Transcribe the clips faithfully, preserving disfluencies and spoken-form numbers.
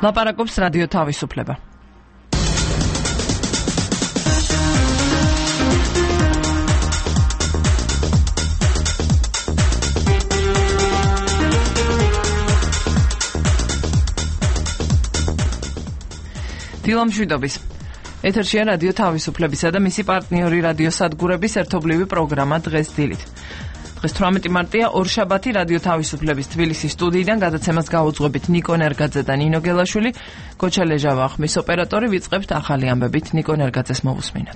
ლაპარაკობს რადიო თავისუფლება. დილამშვიდობის. ეთერშია რადიო თავისუფლებისა და მისი პარტნიორი რადიო სადგურების ერთობლივი პროგრამა დღეს დილით. დღეს თვრამეტი მარტია, ორშაბათი რადიო თავისუფლების თბილისის სტუდიიდან გადაცემას გაუძღვებით ნიკო ნერგაძე და ნინო გელაშვილი. გოჩა ლეჟავა ხმის ოპერატორი, ვიწყებთ ახალი ამბებით. ნიკო ნერგაძეს მოვუსმინოთ.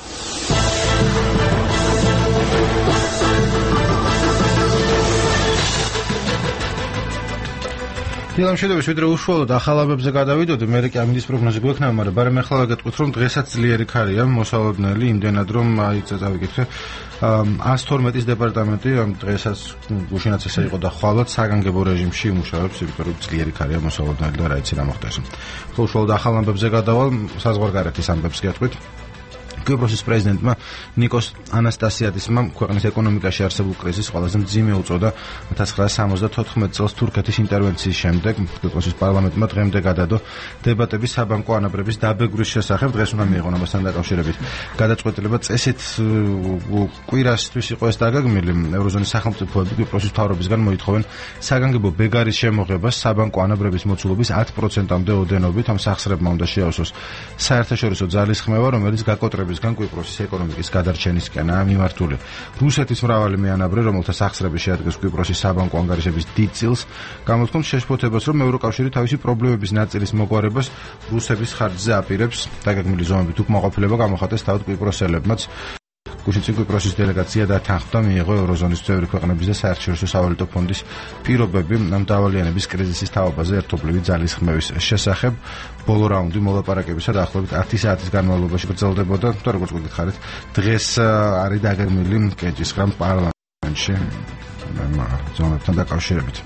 დილამშვიდობის, ვიდრე უშუალოდ ახალ ამბებზე გადავიდოდი, მე კი ამინდის პროგნოზი გვექნება, მაგრამ ბარემ ახლა გეტყვით, რომ დღესაც ძლიერი ქარია მოსალოდნელი, იმდენად რომ აი წავიკითხე ას თორმეტის დეპარტამენტი დღესაც გუშინაც ესე იყო და ხვალად საგანგებო რეჟიმში იმუშავებს, იმიტომ რომ ძლიერი ქარია მოსალოდნელი და რა იცი რა მოხდეს. ხო უშუალოდ ახალ ამბებზე გადავალ, საზღვარგარეთის ამბებს გეტყვით. კვიპროსის პრეზიდენტმა ნიკოს ანასტასიადისმა ქვეყნის ეკონომიკაში არსებულ კრიზისს ყველაზე მძიმე უწოდა ოქროს ცხრაასი სამოცდათოთხმეტ წელს თურქეთის ინტერვენციის შემდეგ. კვიპროსის პარლამენტმა დღემდე გადადო დებატები საბანკო ანაბრების დაბეგვრის შესახებ. დღეს უნდა მიიღონ ამასთან დაკავშირებით გადაწყვეტილება. წესით კვირასთვის იყო ეს დაგეგმილი. ევროზონის სახელმწიფოები კვიპროსის მთავრობისგან მოითხოვენ საგანგებო ბეგარის შემოღებას საბანკო ანაბრების მოცულობის ათი პროცენტამდე ოდენობით. ამ სახსრებმა უნდა შეავსოს საერთაშორისო ძალისხმევა, რომელიც გაკოტრების კვიპროსის ეკონომიკის გადარჩენისკენაა მიმართული. რუსეთის მრავალი მეანაბრე, რომელთა სახსრები შეადგენს კვიპროსის საბანკო ანგარიშების დიდ წილს, გამოთქვამს შეშფოთებას, რომ ევროკავშირი თავისი პრობლემების ნაწილის მოგვარებას რუსების ხარჯზე აპირებს. დაგეგმილი ზომებით უკმაყოფილება გამოხატეს თავად კვიპროსელებმაც. გუშინ კვიპროსის დელეგაცია დათანხმდა მიიღო ევროზონის წევრი ქვეყნების და საერთაშორისო სავალუტო ფონდის პირობები ამ დავალიანების კრიზისის თაობაზე ერთობლივი ძალისხმევის შესახებ. ბოლო რაუნდი მოლაპარაკებისა დაახლოებით ათი საათის განმავლობაში გრძელდებოდა და როგორც გითხარით, დღეს არის დაგეგმილი კენჭისყრა პარლამენტში ზონებთან დაკავშირებით.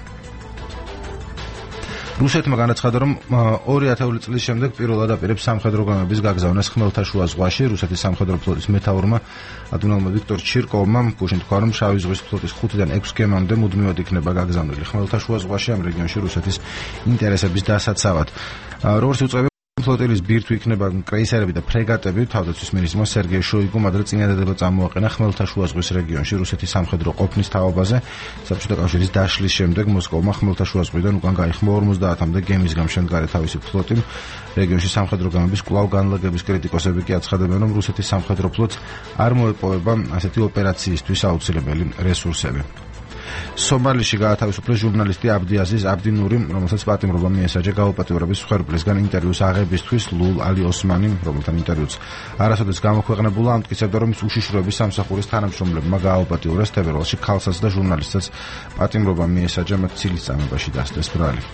რუსეთმა განაცხადა, რომ ორი ათეული წლის შემდეგ პირველად აპირებს სამხედრო გემების გაგზავნას ხმელთაშუა ზღვაში. რუსეთის სამხედრო ფლოტის მეთაურმა ადმირალმა ვიქტორ ჩირკოვმა გუშინ თქვა, რომ შავი ზღვის ფლოტის ხუთიდან ექვსი გემამდე მუდმივად იქნება გაგზავნილი ხმელთაშუა ზღვაში ამ რეგიონში რუსეთის ინტერესების დასაცავად. როგორც უწყებია ფლოტილის ბირთვი იქნება კრეისერები და ფრეგატები. თავდაცვის მინისტრმა სერგეი შოიგუმ ადრე წინადადება წამოაყენა ხმელთაშუა ზღვის რეგიონში რუსეთის სამხედრო ყოფნის თაობაზე. საბჭოთა კავშირის დაშლის შემდეგ მოსკოვმა ხმელთაშუა ზღვიდან უკან გაიხმო ორმოცდაათამდე გემის გამშემდგარი თავისი ფლოტი. რეგიონში სამხედრო გემების კვლავ განლაგების კრიტიკოსები კი აცხადებენ, რომ რუსეთის სამხედრო ფლოტს არ მოეპოვება ასეთი ოპერაციისთვის აუცილებელი რესურსები. სომალიში გაათავისუფლეს ჟურნალისტი აბდი აზიზ აბდი ნური, რომელსაც პატიმრობა მიესაჯა გაუპატიურების მსხვერპლისგან ინტერვიუს აღებისთვის. ლულ ალი ოსმანი, რომელთან ინტერვიუც არასოდეს გამოქვეყნებულა, ამტკიცებდა, რომ ის უშიშროების სამსახურის თანამშრომლებმა გააუპატიურეს. თებერვალში ქალსაც და ჟურნალისტსაც პატიმრობა მიესაჯა, მათ ცილის წამებაში დასდეს ბრალი.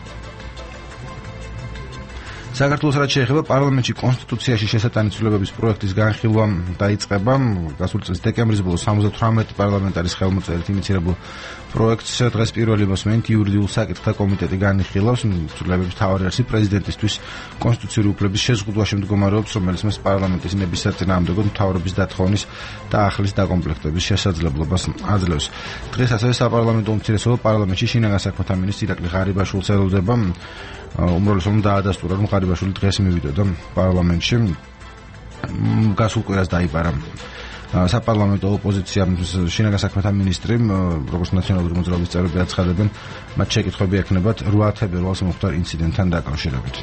საქართველოს რაც შეეხება პარლამენტში კონსტიტუციაში შესატანი ცვლილებების პროექტის განხილვა დაიწყება. გასული წლის დეკემბრის ბოლოს სამოცდათვრამეტი პარლამენტარის ხელმოწერით ინიცირებულ პროექტს დღეს პირველი მოსმენით იურიდიულ საკითხთა კომიტეტი განიხილავს. ცვლილებების მთავარი არსი პრეზიდენტისთვის კონსტიტუციური უფლების შეზღუდვაში მდგომარეობს, რომელიც მას პარლამენტის ნების საწინააღმდეგოდ მთავრობის დათხოვნის და ახლის დაკომპლექტების შესაძლებლობას აძლევს. დღეს ასევე საპარლამენტო უმცირესობა პარლამენტში შინაგან საქმეთა მინისტრ ირაკლი ღარიბაშვილს ელოდება. უმრავლესობამ დაადასტურა, რომ ღარიბაშვილი დღეს მივიდოდა პარლამენტში. გასულ კვირას დაიბარა საპარლამენტო ოპოზიცია შინაგან საქმეთა მინისტრი, როგორც ნაციონალური მოძრაობის წევრები აცხადებენ, მათ შეკითხვები ექნებათ რვა თებერვალს მომხდარ ინციდენტთან დაკავშირებით.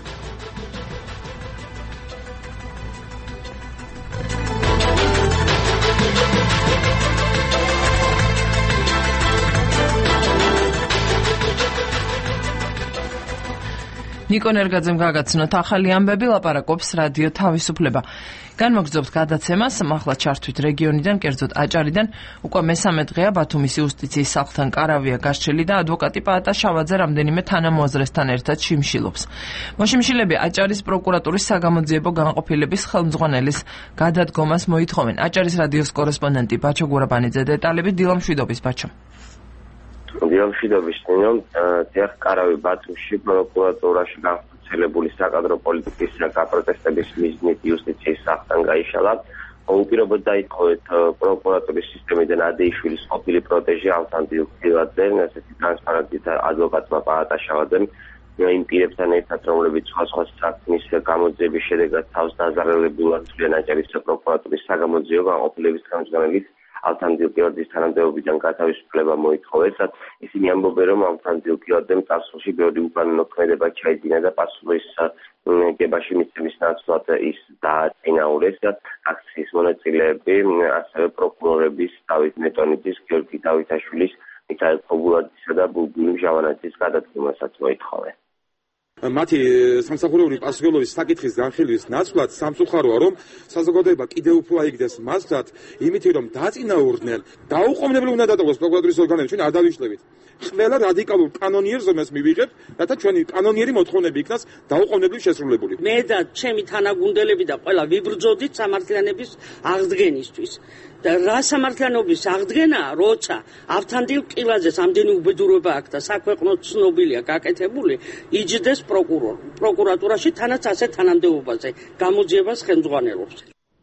ნიკო ნერგაძემ გაგაცნოთ ახალი ამბები, ლაპარაკობს რადიო თავისუფლება. განმოგრძობთ გადაცემას, ახლა ჩართვით რეგიონიდან, კერძოდ აჭარიდან. უკვე მესამე დღეა ბათუმის იუსტიციის სახლთან კარავია გასჭრილი და ადვოკატი პაატა შავაძე რამდენიმე თანამოაზრესთან ერთად შიმშილობს. მოშიმშილები აჭარის პროკურატურის საგამოძიებო განყოფილების ხელმძღვანელის გადადგომას მოითხოვენ. აჭარის რადიოს კორესპონდენტი ბაჩო გურაბანიძე დეტალები. დილამშვიდობის ბაჩო. დილამშვიდობის ნინო, თეახ კარავი ბათუმში პროკურატურაში განხორციელებული საკადრო პოლიტიკის გაპროტესტების მიზნით იუსტიციის სახლთან გაიშალა. უპირობოდ დაითხოვეთ პროკურატურის სისტემიდან ადეიშვილის ყოფილი პროტეჟე ალფანტი უხილაძე, ასეთი ტრანსპარენტით ადვოკატმა პაატა შავაძემ იმ პირებთან ერთად, რომლებიც სხვა სხვა საქმის გამოძიების შედეგად თავს დაზარალებულად თვლიან აჭარის პროკურატურის საგამოძიებო განყოფილების ხელმძღვანელით ავთანდილ კიორდის თანამდებობიდან გათავისუფლება მოითხოვეს. ისინი ამბობენ, რომ ავთანდილ კიორდემ წარსულში ბევრი უკანონო ქმედება ჩაიდინა და პასუხის გებაში მიცემის ნაცვლად ის დააწინაურეს. აქციის მონაწილეები ასევე პროკურორების დავით მეტონიძის, გიორგი დავითაშვილის, მიქაელ ფოგულაძისა და ბულბული ჟავანაძის გადადგომასაც მოითხოვენ. მათი სამსახურეული პასუხისმგებლობის საკითხის განხილვის ნაცვლად სამწუხაროა, რომ საზოგადოება კიდევ უფრო აიგდეს მასთან, იმით რომ დაწინაურდნენ, დაუყოვნებლივ უნდა დატოვოს პროკურატურის ორგანოები, ჩვენ არ დავიშლებით. ყველა რადიკალურ კანონიერს რომელს მივიღებთ, რათა ჩვენი კანონიერი მოთხოვნები იქნას დაუყოვნებლივ შესრულებული. მე და ჩემი თანაგუნდელები და ყველა ვიბრძოდით სამართლიანობის აღდგენისთვის. და რა სამართლიანობის აღდგენაა, როცა ავთანდილ კილაძეს ამდენი უბედურება აქვს და საქვეყნო ცნობილია გაკეთებული, იჯდეს პროკურორ. პროკურატურაში თანაც ასე თანამდებობაზე გამოძიებას ხელმძღვანელობს.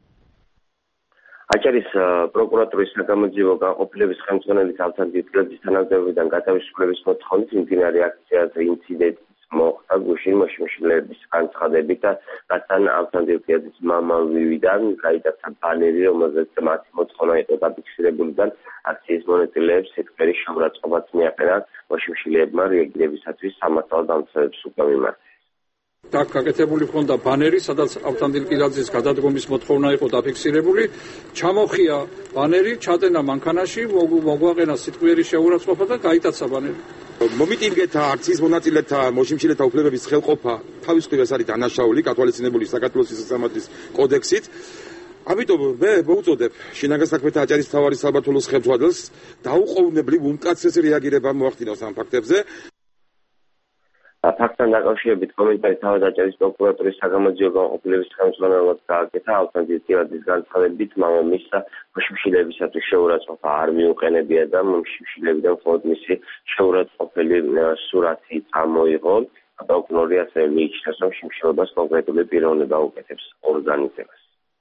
აჭარის პროკურატურის საგამოძიებო განყოფილების ხელმძღვანელის ავთანდილ კილაძის თანამდებობიდან გადავისვლების მოთხოვნით მიმდინარე აქციაზე ინციდენტი მოხდა გუშინ მოშიშვლების განცხადებით და რადგან ავთანდილ კილაძის მამა ვივიდან გაიტაცა ბანერი, რომელზეც მათი მოთხოვნა იყო დაფიქსირებული და აქციის მონაწილეებს სექტორის შემოწყობაც მიაყენა. მოშიშვლებმა რეაგირებისათვის სამართალ დამცველებს უკვე მიმართეს. Так, გაკეთებული ჰქონდა ბანერი, სადაც ავთანდილ კილაძის გადადგომის მოთხოვნა იყო დაფიქსირებული. ჩამოხია ბანერი, ჩატენა მანქანაში, მოგვაყენა სიტყვიერი შეურაცხყოფა და გაიტაცა ბანერი. მომიტინგეთა აქციის მონაწილეთა მოშიმშილეთა უფლებების ხელყოფა თავისუფლად ეს არის დანაშაული გათვალისწინებული საქართველოს სისასამართლის კოდექსით. ამიტომ მე მოუწოდებ შინაგან საქმეთა აჭარის მთავარი საბართულოს ხელმძღვანელს დაუყოვნებლივ უმკაცრესი რეაგირება მოახდინოს ამ ფაქტებზე. ფაქტთან დაკავშირებით კომენტარი თავად აჭარის პროკურატურის საგამოძიებო განყოფილების ხელმძღვანელად გააკეთა. ავთანდილ კილაძის განცხადებით, მამამისს მოშიშვლებისათვის შეურაცხყოფა არ მიუყენებია და მოშიშვლებიდან მხოლოდ მისი შეურაცხყოფელი სურათი წამოიღო. პროკურორი ასევე მიიჩნევს, რომ შიმშილობას კონკრეტული პიროვნება უკეთებს ორგანიზებას.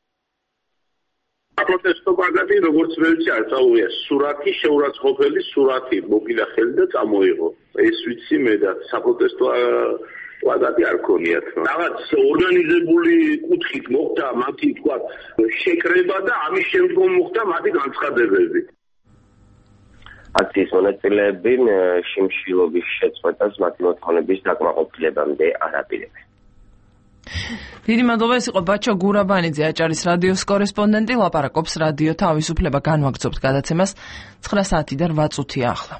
პროტესტო კარგად როგორც ვერცი არ წაუღია სურათი, შეურაცხყოფელი სურათი მოკიდა ხელი და წამოიღო. ეს ვიცი მე და საპროტესტო პლაკატი არ ქონიათ. რაღაც ორგანიზებული კუთხით მოხდა მათი თქვა შეკრება და ამის შემდგომ მოხდა მათი განცხადებები. აქციის მონაწილეები შიმშილობის შეწყვეტას მათი მოთხოვნების დაკმაყოფილებამდე არ აპირებენ. დიდი მადლობა, ეს იყო ბაჩო გურაბანიძე, აჭარის რადიოს კორესპონდენტი, ლაპარაკობს რადიო თავისუფლება. განვაგრძობთ გადაცემას ცხრა საათი და რვა წუთია ახლა.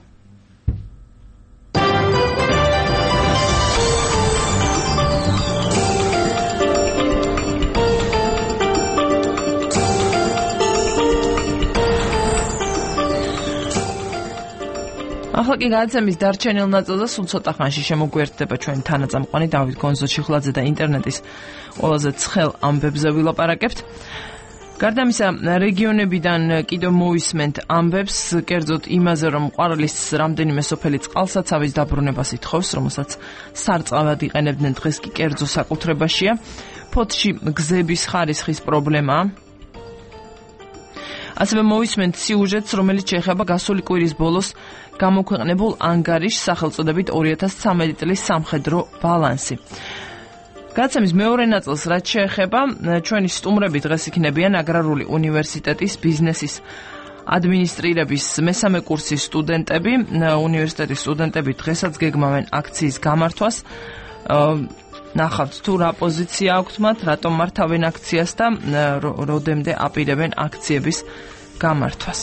ახლა კი გადაცემის დარჩენილ ნაწილზე სულ ცოტა ხანში შემოგვიერთდება ჩვენი თანაწამყვანი დავით გონზო-ჩიხლაძე და ინტერნეტის ყველაზე ცხელ ამბებზე ვილაპარაკებთ. გარდა ამისა, რეგიონებიდან კიდევ მოვისმენთ ამბებს, კერძოდ იმაზე, რომ ყვარლის რამდენიმე სოფელი წყალსაცავის დაბრუნებას ითხოვს, რომელსაც სარწყავად იყენებდნენ, დღეს კი კერძო საკუთრებაშია. ფოთში გზების ხარისხის პრობლემაა. ასევე მოვისმენთ სიუჟეტს, რომელიც შეეხება გასული კვირის ბოლოს გამოქვეყნებულ ანგარიშს სახელწოდებით ორი ათას ცხრამეტი წლის სამხედრო ბალანსი. გადაცემის მეორე ნაწილს რაც შეეხება, ჩვენი სტუმრები დღეს იქნებიან აგრარული უნივერსიტეტის ბიზნესის ადმინისტრირების მესამე კურსის სტუდენტები. უნივერსიტეტის სტუდენტები დღესაც გეგმავენ აქციის გამართვას. ნახავთ თუ რა პოზიცია აქვთ მათ, რატომ მართავენ აქციას და როდემდე აპირებენ აქციების გამართვას.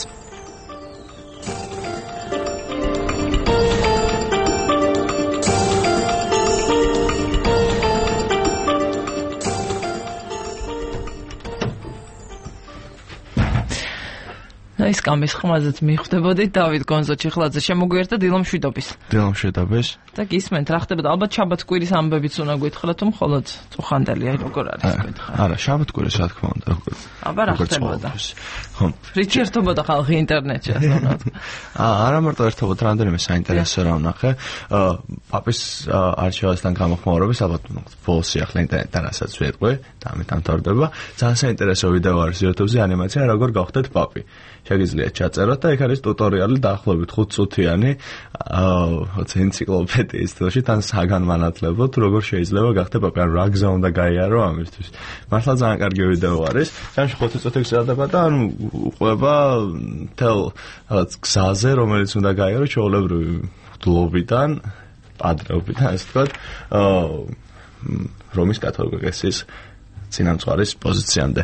ის კამის ხმაზეც მიხვდებოდით დავით გონზო-ჩიხლაძე, შემოგვიერთდა დილომშვიდობის. დილომშვიდობის. და გისმენთ რა ხდებოდა? ალბათ შაბათ კვირის ამბებიც უნდა გითხრათ, თუ მხოლოდ წუხანდელი, აი როგორ არის გითხრათ? არა, შაბათ კვირის რა თქმა უნდა. აბა რა ხდებოდა? ხო. რითი ერთობოდა ხალხი ინტერნეტში, ასე უნდა. აა, არა მარტო ერთობოდა, რამდენიმე საინტერესო რა ვნახე. აა, პაპის არჩევასთან გამოხმაურების ალბათ ბოლოს ახლა ინტერნეტთან რასაც ვეტყვი და ამით ამთავრდება. ძალიან საინტერესო ვიდეო არის YouTube-ზე ანიმაცია, როგორ გავხდეთ პაპი. შეგიძლიათ ჩაწეროთ და ეგ არის ტუტორიალი დაახლოებით ხუთ წუთიანი აა ენციკლოპედიის სტილში თან საგანმანათლებლოდ როგორ შეიძლება გახდება ან რა გზა უნდა გაიარო ამისთვის. მართლა ძალიან კარგი ვიდეო არის. ჩემში ხუთი წუთი გზადება და ანუ უყვება თელ რაღაც გზაზე რომელიც უნდა გაიარო ჩვეულებრივი მგლობიდან ადრეობიდან ასე ვთქვათ აა რომის კათოლიკე ეკლესიის წინამძღვარის პოზიციამდე.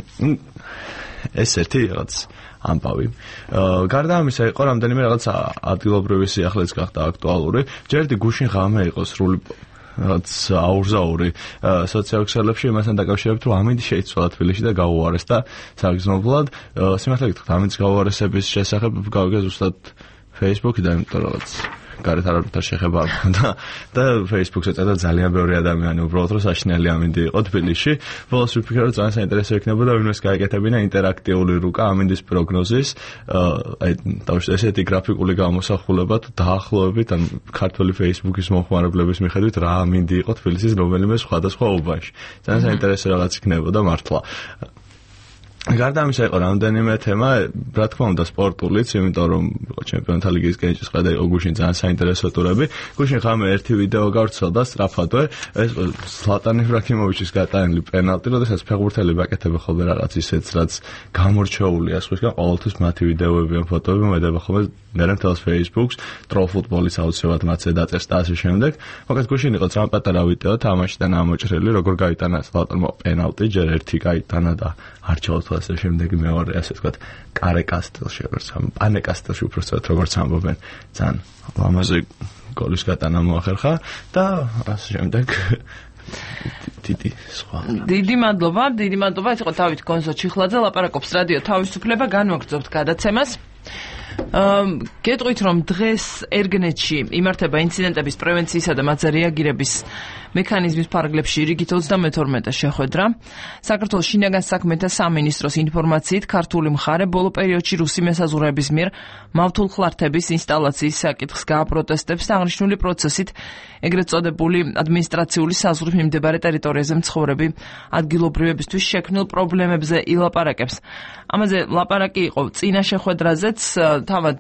ეს ერთი რაღაც ამბავი. გარდა ამისა იყო რამდენიმე რაღაც ადგილობრივი სიახლეც გახდა აქტუალური. ჯერდი გუშინ ღამე იყო სრული რაღაც აურზაური სოციალურ იმასთან დაკავშირებით რომ ამინდი შეიცვალა თბილისში და გაუარეს და საგრძნობლად სიმართლე გითხრათ ამინდის გაუარესების შესახებ გავიგე ზუსტად Facebook-იდან იმიტომ რაღაც გარეთ არაფერთან შეხება არ მქონდა და Facebook-ზე წერდა ძალიან ბევრი ადამიანი უბრალოდ რომ საშინელი ამინდი იყო თბილისში. ბოლოს ვიფიქრე რომ ძალიან საინტერესო იქნებოდა ვინმეს გაეკეთებინა ინტერაქტიული რუკა ამინდის პროგნოზის აი თავშე ესეთი გრაფიკული გამოსახულება თუ დაახლოებით ან ქართული Facebook-ის მომხმარებლების მიხედვით რა ამინდი იყო თბილისის რომელიმე სხვადასხვა უბანში. ძალიან საინტერესო რაღაც იქნებოდა მართლა. გარდა ამისა იყო რამდენიმე თემა, რა თქმა უნდა სპორტულიც, იმიტომ რომ ჩემპიონთა ლიგის კენჭისყრა და იყო გუშინ ძალიან საინტერესო ტურები. გუშინ ღამე ერთი ვიდეო გავრცელდა სწრაფადვე, ეს ზლატან იბრაჰიმოვიჩის გატანილი პენალტი, როდესაც ფეხბურთელი ბაკეთება ხოლმე რაღაც ისეც, რაც გამორჩეულია სხვისგან, ყოველთვის მათი ვიდეოები ან ფოტოები მოედება ხოლმე მერე მთელს Facebook-ს, ტროლ ფუტბოლის აუცილებლად მათზე დაწერს და ასე შემდეგ. მოკლედ გუშინ იყო ძალიან პატარა ვიდეო თამაშიდან ამოჭრილი, როგორ გაიტანა ზლატანმა პენალტი, ჯერ ერთი გაიტანა და არჩეულ ასე შემდეგ მეორე ასე ვთქვათ კარე კასტელში როგორც ამ პანე კასტელში უბრალოდ როგორც ამბობენ ძალიან ლამაზი გოლის გატანა მოახერხა და ასე შემდეგ დიდი სხვა დიდი მადლობა დიდი მადლობა ეს იყო დავით კონსო ჩიხლაძე ლაპარაკობს რადიო თავისუფლება განვაგრძობთ გადაცემას გეტყვით რომ დღეს ერგნეტში იმართება ინციდენტების პრევენციისა და მათზე რეაგირების მექანიზმის ფარგლებში რიგით ოცდამეთორმეტე შეხვედრა. საქართველოს შინაგან საქმეთა სამინისტროს ინფორმაციით ქართული მხარე ბოლო პერიოდში რუსი მესაზღვრეების მიერ მავთულხლართების ინსტალაციის საკითხს გააპროტესტებს და აღნიშნული პროცესით ეგრეთ წოდებული ადმინისტრაციული საზღვრის მიმდებარე ტერიტორიაზე მცხოვრები ადგილობრივებისთვის შექმნილ პრობლემებზე ილაპარაკებს. ამაზე ლაპარაკი იყო წინა შეხვედრაზეც თავად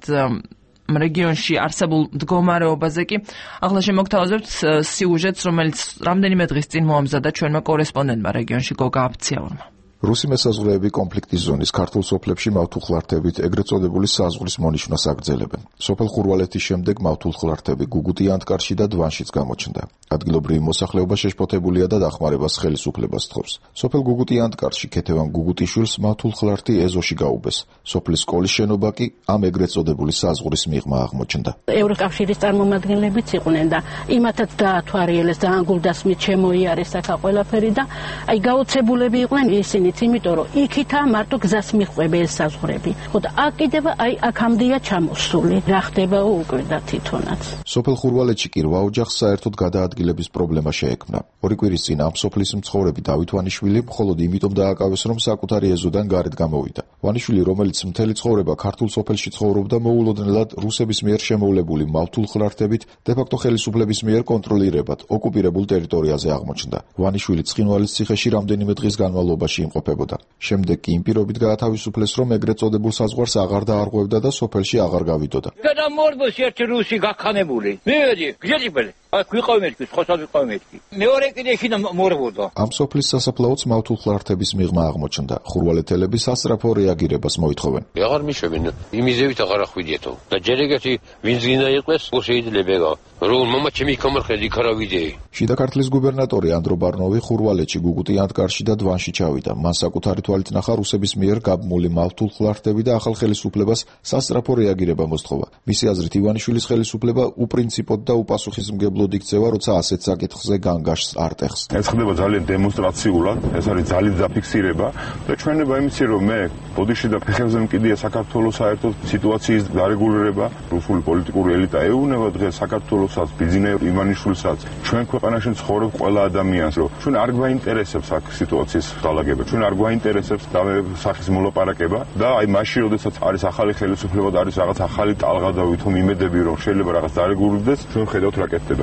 რეგიონში არსებულ მდგომარეობაზე კი ახლა შემოგთავაზებთ სიუჟეტს, რომელიც რამდენიმე დღის წინ მოამზადა ჩვენმა კორესპონდენტმა რეგიონში გოგა აბციაურმა. რუსი მესაზღვრეები კონფლიქტის ზონის ქართულ სოფლებში მავთულხლართებით ეგრეთ წოდებული საზღვრის მონიშნვას აგრძელებენ. სოფელ ხურვალეთის შემდეგ მავთულხლართები გუგუტი ანტკარში და დვანშიც გამოჩნდა. ადგილობრივი მოსახლეობა შეშფოთებულია და დახმარებას ხელისუფლებას თხოვს. სოფელ გუგუტი ანტკარში ქეთევან გუგუტიშვილს მავთულხლართი ეზოში გაუბეს. სოფლის სკოლის შენობა კი ამ ეგრეთ წოდებული საზღვრის მიღმა აღმოჩნდა. ევროკავშირის წარმომადგენლებიც იყვნენ და იმათაც დაათვალიერეს და ანგულდასმით შემოიარეს აქ ყველაფერი და აი გაოცებულები იყვნენ ისინი იმიტომ რომ იქითაა მარტო გზას მიხვები ეს საზღვრები. ხო და აქ კიდევ აი აქამდეა ჩამოსული. რა ხდება უკვე და თვითონაც. სოფელ ხურვალეთში კი რვა ოჯახს საერთოდ გადაადგილების პრობლემა შეექმნა. ორი კვირის წინ ამ სოფლის მცხოვრები დავით ვანიშვილი მხოლოდ იმიტომ დააკავეს რომ საკუთარი ეზოდან გარეთ გამოვიდა. ვანიშვილი რომელიც მთელი ცხოვრება ქართულ სოფელში ცხოვრობდა მოულოდნელად რუსების მიერ შემოვლებული მავთულხლართებით დე-ფაქტო ხელისუფლების მიერ კონტროლირებად ოკუპირებულ ტერიტორიაზე აღმოჩნდა. ვანიშვილი ცხინვალის ციხეში რამდენიმე დღის განმავლობაში იმყოფებოდა. შემდეგ კი იმ პირობით გაათავისუფლეს რომ ეგრეთ წოდებულ საზღვარს აღარ დაარღვევდა და სოფელში აღარ გავიდოდა. და მორბოს ერთი რუსი გაქანებული. მივედი, გიჭიბელი. აი ვიყავი მეთქი, ხოსად ვიყავი მეთქი. მეორე კიდე შინა მორბოდა. ამ სოფლის სასაფლაოც მავთულხლართების მიღმა აღმოჩნდა. ხურვალეთელები სასწრაფო რეაგირებას მოითხოვენ. აღარ მიშვებინ, იმიზევით აღარ ახვიდიეთო. და ჯერ ეგეთი ვინც გინდა იყოს, შეიძლება რომ მამა ჩემი გამარხელი ქარავიდეი. შიდა ქართლის გუბერნატორი ანდრო ბარნოვი ხურვალეთში გუგუტი ანტკარში და დვანში ჩავიდა. მან საკუთარი თვალით ნახა რუსების მიერ გაბმული მავთულხლართები და ახალ ხელისუფლებას სასწრაფო რეაგირება მოსთხოვა. მისი აზრით ივანიშვილის ხელისუფლება უპრინციპოდ და უპასუხისმგებლოდ იქცევა, როცა ასეთ საკითხზე განგაშს არ ტეხს. ეს ხდება ძალიან დემონსტრაციულად, ეს არის ძალით დაფიქსირება და ჩვენება იმისი რომ მე ბოდიში და ფეხებზე მკიდია საქართველოს საერთოდ სიტუაციის დარეგულირება, რუსული პოლიტიკური ელიტა ეუბნება დღეს საქართველოსაც, ბიზნეს ივანიშვილსაც, ჩვენ ქვეყანაში ცხოვრობ ყველა ადამიანს, რომ ჩვენ არ გვაინტერესებს აქ სიტუაციის დალაგება, ჩვენ არ გვაინტერესებს და სახის მოლაპარაკება და აი მაშინ როდესაც არის ახალი ხელისუფლება და არის რაღაც ახალი ტალღა და ვითომ იმედები რომ შეიძლება რაღაც დარეგულირდეს, ჩვენ ხედავთ რა კეთდება.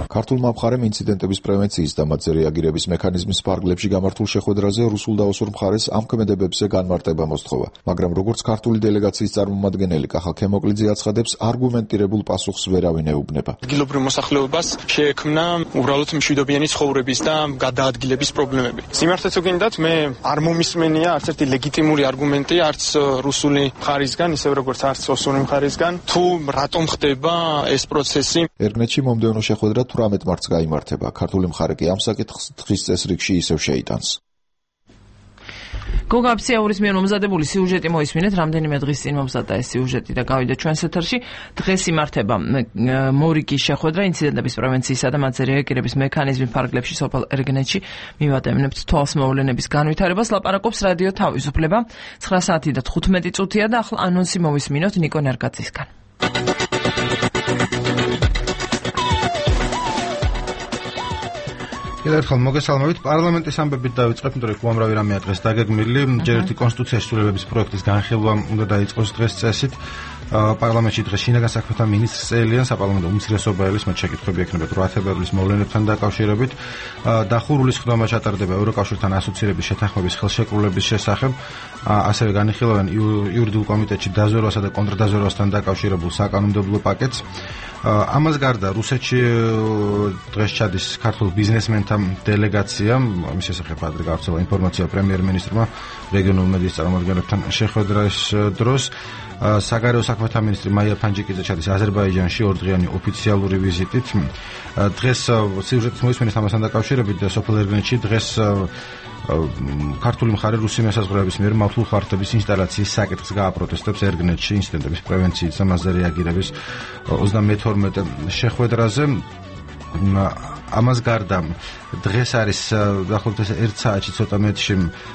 ქართულმა მხარემ ინციდენტების პრევენციის და მათზე რეაგირების მექანიზმის ფარგლებში გამართულ შეხვედრაზე რუსულ და ოსურ მხარეს ამ ქმედებებზე განმარტება მოსთხოვა, მაგრამ როგორც ქართული დელეგაციის წარმომადგენელი კახა ქემოკლიძე აცხადებს, არგუმენტირებულ პასუხს ვერავინ ეუბნება. ადგილობრივ მოსახლეობას შეექმნა უბრალოდ მშვიდობიანი ცხოვრების და გადაადგილების პრობლემები. სიმართლეც გინდათ, მე არ მომისმენია არც ერთი ლეგიტიმური არგუმენტი, არც რუსული მხარისგან, ისევ როგორც არც ოსური მხარისგან, თუ რატომ ხდება ეს პროცესი. ერგნეთში მომდევნო შეხვედრა თვრამეტ მარტს გაიმართება. ქართული მხარე კი ამ საკითხს დღის წესრიგში ისევ შეიტანს. გოგა აფციაურის მიერ მომზადებული სიუჟეტი მოისმინეთ, რამდენიმე დღის წინ მომზადდა ეს სიუჟეტი და გავიდა ჩვენს ეთერში. დღეს იმართება მორიგის შეხვედრა ინციდენტების პრევენციისა და მათზე რეაგირების მექანიზმის ფარგლებში სოფელ ერგნეთში. მივატევნებთ თვალს მოვლენების განვითარებას. ლაპარაკობს რადიო თავისუფლება. ცხრა საათი და თხუთმეტი წუთია და ახლა ანონსი მოვისმინოთ ნიკო ნერგაძისგან. ერთხელ მოგესალმებით. პარლამენტის ამბებით დავიწყებ, იმიტომ რომ უამრავი რამეა დღეს დაგეგმილი. ჯერ ერთი კონსტიტუციის ცვლილებების პროექტის განხილვა უნდა დაიწყოს დღეს წესით. პარლამენტში დღეს შინაგან საქმეთა მინისტრს წელიან საპარლამენტო უმცირესობა ელის მათ შეკითხვები ექნება რვა თებერვლის მოვლენებთან დაკავშირებით. დახურულის ხდომა ჩატარდება ევროკავშირთან ასოცირების შეთანხმების ხელშეკრულების შესახებ. ასევე განიხილავენ იურიდიულ კომიტეტში დაზვერვასა და კონტრდაზვერვასთან დაკავშირებულ საკანონმდებლო პაკეტს. ამას გარდა რუსეთში დღეს ჩადის ქართულ ბიზნესმენთა დელეგაცია. ამის შესახებ ადრე გავრცელა ინფორმაცია პრემიერ-მინისტრმა რეგიონულ მედიის წარმომადგენლებთან შეხვედრის დროს. საგარეო საქმეთა მინისტრი მაია ფანჯიკიძე ჩადის აზერბაიჯანში ორდღიანი ოფიციალური ვიზიტით. დღეს სიუჟეტის მოისმენით ამასთან დაკავშირებით სოფელ ერგნეთში დღეს ქართული მხარე რუსი მესაზღვრეების მიერ მავთულ ხარჯების ინსტალაციის საკითხს გააპროტესტებს ერგნეთში ინციდენტების პრევენციის და მასზე რეაგირების ოცდამეთორმეტე შეხვედრაზე. ამას გარდა დღეს არის დაახლოებით ერთ საათში ცოტა მეტში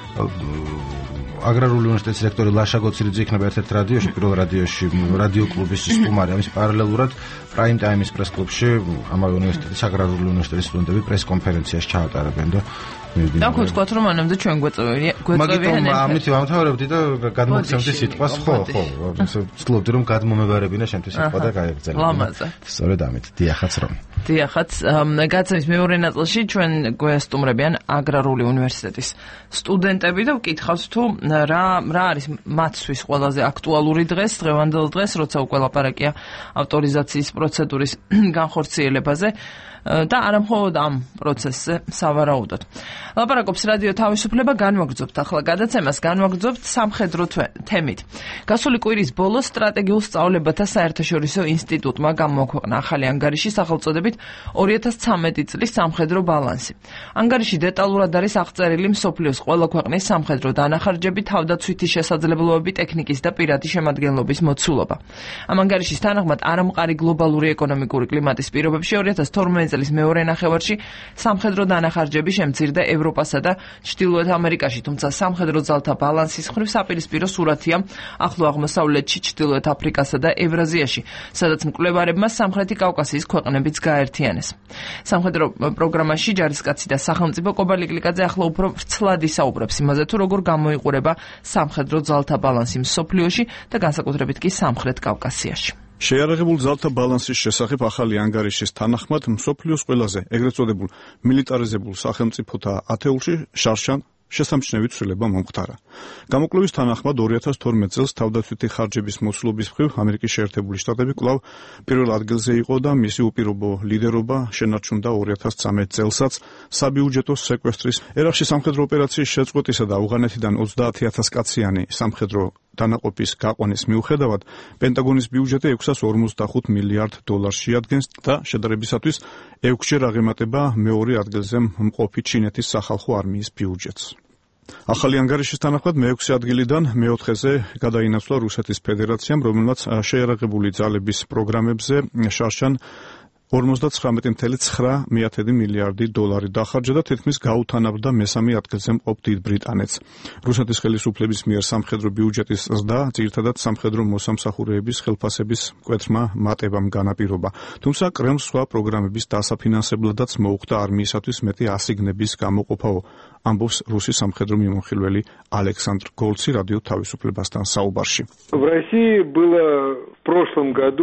აგრარული უნივერსიტეტის რექტორი ლაშა გოცირიძე იქნება ერთ-ერთ რადიოში, პირველ რადიოში, რადიო კლუბის სტუმარი. ამის პარალელურად პრაიმ ტაიმის პრეს კლუბში ამავე უნივერსიტეტის აგრარული უნივერსიტეტის სტუდენტები პრეს კონფერენციას ჩაატარებენ და და ხო თქვათ რომ ანამდე ჩვენ გვეწევია მაგრამ ამით ვამთავრებდი და გადმოგცემდი სიტყვას ხო ხო ვცდილობდი რომ გადმომევარებინა შემთხვევით სიტყვა და გაიგრძელო ლამაზად სწორედ ამით დიახაც რომ დიახაც გაცემის მეორე ნაწილში ჩვენ გვესტუმრებიან აგრარული უნივერსიტეტის სტუდენტები და ვკითხავთ თუ რა რა არის მათთვის ყველაზე აქტუალური დღეს დღევანდელ დღეს როცა უკვე ლაპარაკია ავტორიზაციის პროცედურის განხორციელებაზე და არა მხოლოდ ამ პროცესზე სავარაუდოდ. ლაპარაკობს რადიო თავისუფლება, განვაგრძობთ ახლა გადაცემას, განვაგრძობთ სამხედრო თემით. გასული კვირის ბოლოს სტრატეგიულ სწავლებათა საერთაშორისო ინსტიტუტმა გამოაქვეყნა ახალი ანგარიში სახელწოდებით ორი ათას ცხრამეტი წლის სამხედრო ბალანსი. ანგარიში დეტალურად არის აღწერილი მსოფლიოს ყველა ქვეყნის სამხედრო დანახარჯები, თავდაცვითი შესაძლებლობები, ტექნიკის და პირადი შემადგენლობის მოცულობა. ამ ანგარიშის თანახმად არამყარი გლობალური ეკონომიკური კლიმატის პირობებში ორი ათას თორმეტი წლის მეორე ნახევარში სამხედრო დანახარჯები შემცირდა ევროპასა და ჩრდილოეთ ამერიკაში, თუმცა სამხედრო ძალთა ბალანსის მხრივ საპირისპირო სურათია ახლო აღმოსავლეთში, ჩრდილოეთ აფრიკასა და ევრაზიაში, სადაც მკვლევარებმა სამხრეთი კავკასიის ქვეყნებიც გააერთიანეს. სამხედრო პროგრამაში ჯარისკაცი და სახელმწიფო კობალიკ ლიკაძე ახლა უფრო ვრცლად ისაუბრებს იმაზე, თუ როგორ გამოიყურება სამხედრო ძალთა ბალანსი მსოფლიოში და განსაკუთრებით კი სამხრეთ კავკასიაში. შეიარაღებულ ძალთა ბალანსის შესახებ ახალი ანგარიშის თანახმად მსოფლიოს ყველაზე ეგრეთ წოდებულ მილიტარიზებულ სახელმწიფოთა ათეულში შარშან შესამჩნევი ცვლილება მომხდარა. გამოკვლევის თანახმად ორი ათას თორმეტი წელს თავდაცვითი ხარჯების მოცულობის მხრივ ამერიკის შეერთებული შტატები კვლავ პირველ ადგილზე იყო და მისი უპირობო ლიდერობა შენარჩუნდა ორი ათას ცხრამეტ წელსაც საბიუჯეტო სეკვესტრის ერახში სამხედრო ოპერაციის შეწყვეტისა და ავღანეთიდან ოცდაათი ათას კაციანი სამხედრო დანაყოფის გაყვანის მიუხედავად პენტაგონის ბიუჯეტი ექვსას ორმოცდახუთ მილიარდ დოლარს შეადგენს და შედარებისათვის ექვსჯერ აღემატება მეორე ადგილზე მყოფი ჩინეთის სახალხო არმიის ბიუჯეტს. ახალი ანგარიშის თანახმად მეექვსე ადგილიდან მეოთხეზე გადაინაცვლა რუსეთის ფედერაციამ, რომელმაც შეიარაღებული ძალების პროგრამებზე შარშან ორმოცდაცხრამეტი წუთი ცხრა მილიარდი დოლარი დახარჯა და თითქმის გაუთანაბრდა მესამე ადგილზე მყოფ დიდ ბრიტანეთს. რუსეთის ხელისუფლების მიერ სამხედრო ბიუჯეტის ზრდა ძირითადად სამხედრო მოსამსახურეების ხელფასების მკვეთრმა მატებამ განაპირობა. თუმცა კრემლს სხვა პროგრამების დასაფინანსებლადაც მოუხდა არმიისათვის მეტი ასიგნების გამოყოფაო, ამბობს რუსი სამხედრო მიმოხილველი ალექსანდრ გოლცი რადიო თავისუფლებასთან საუბარში. В России было в прошлом году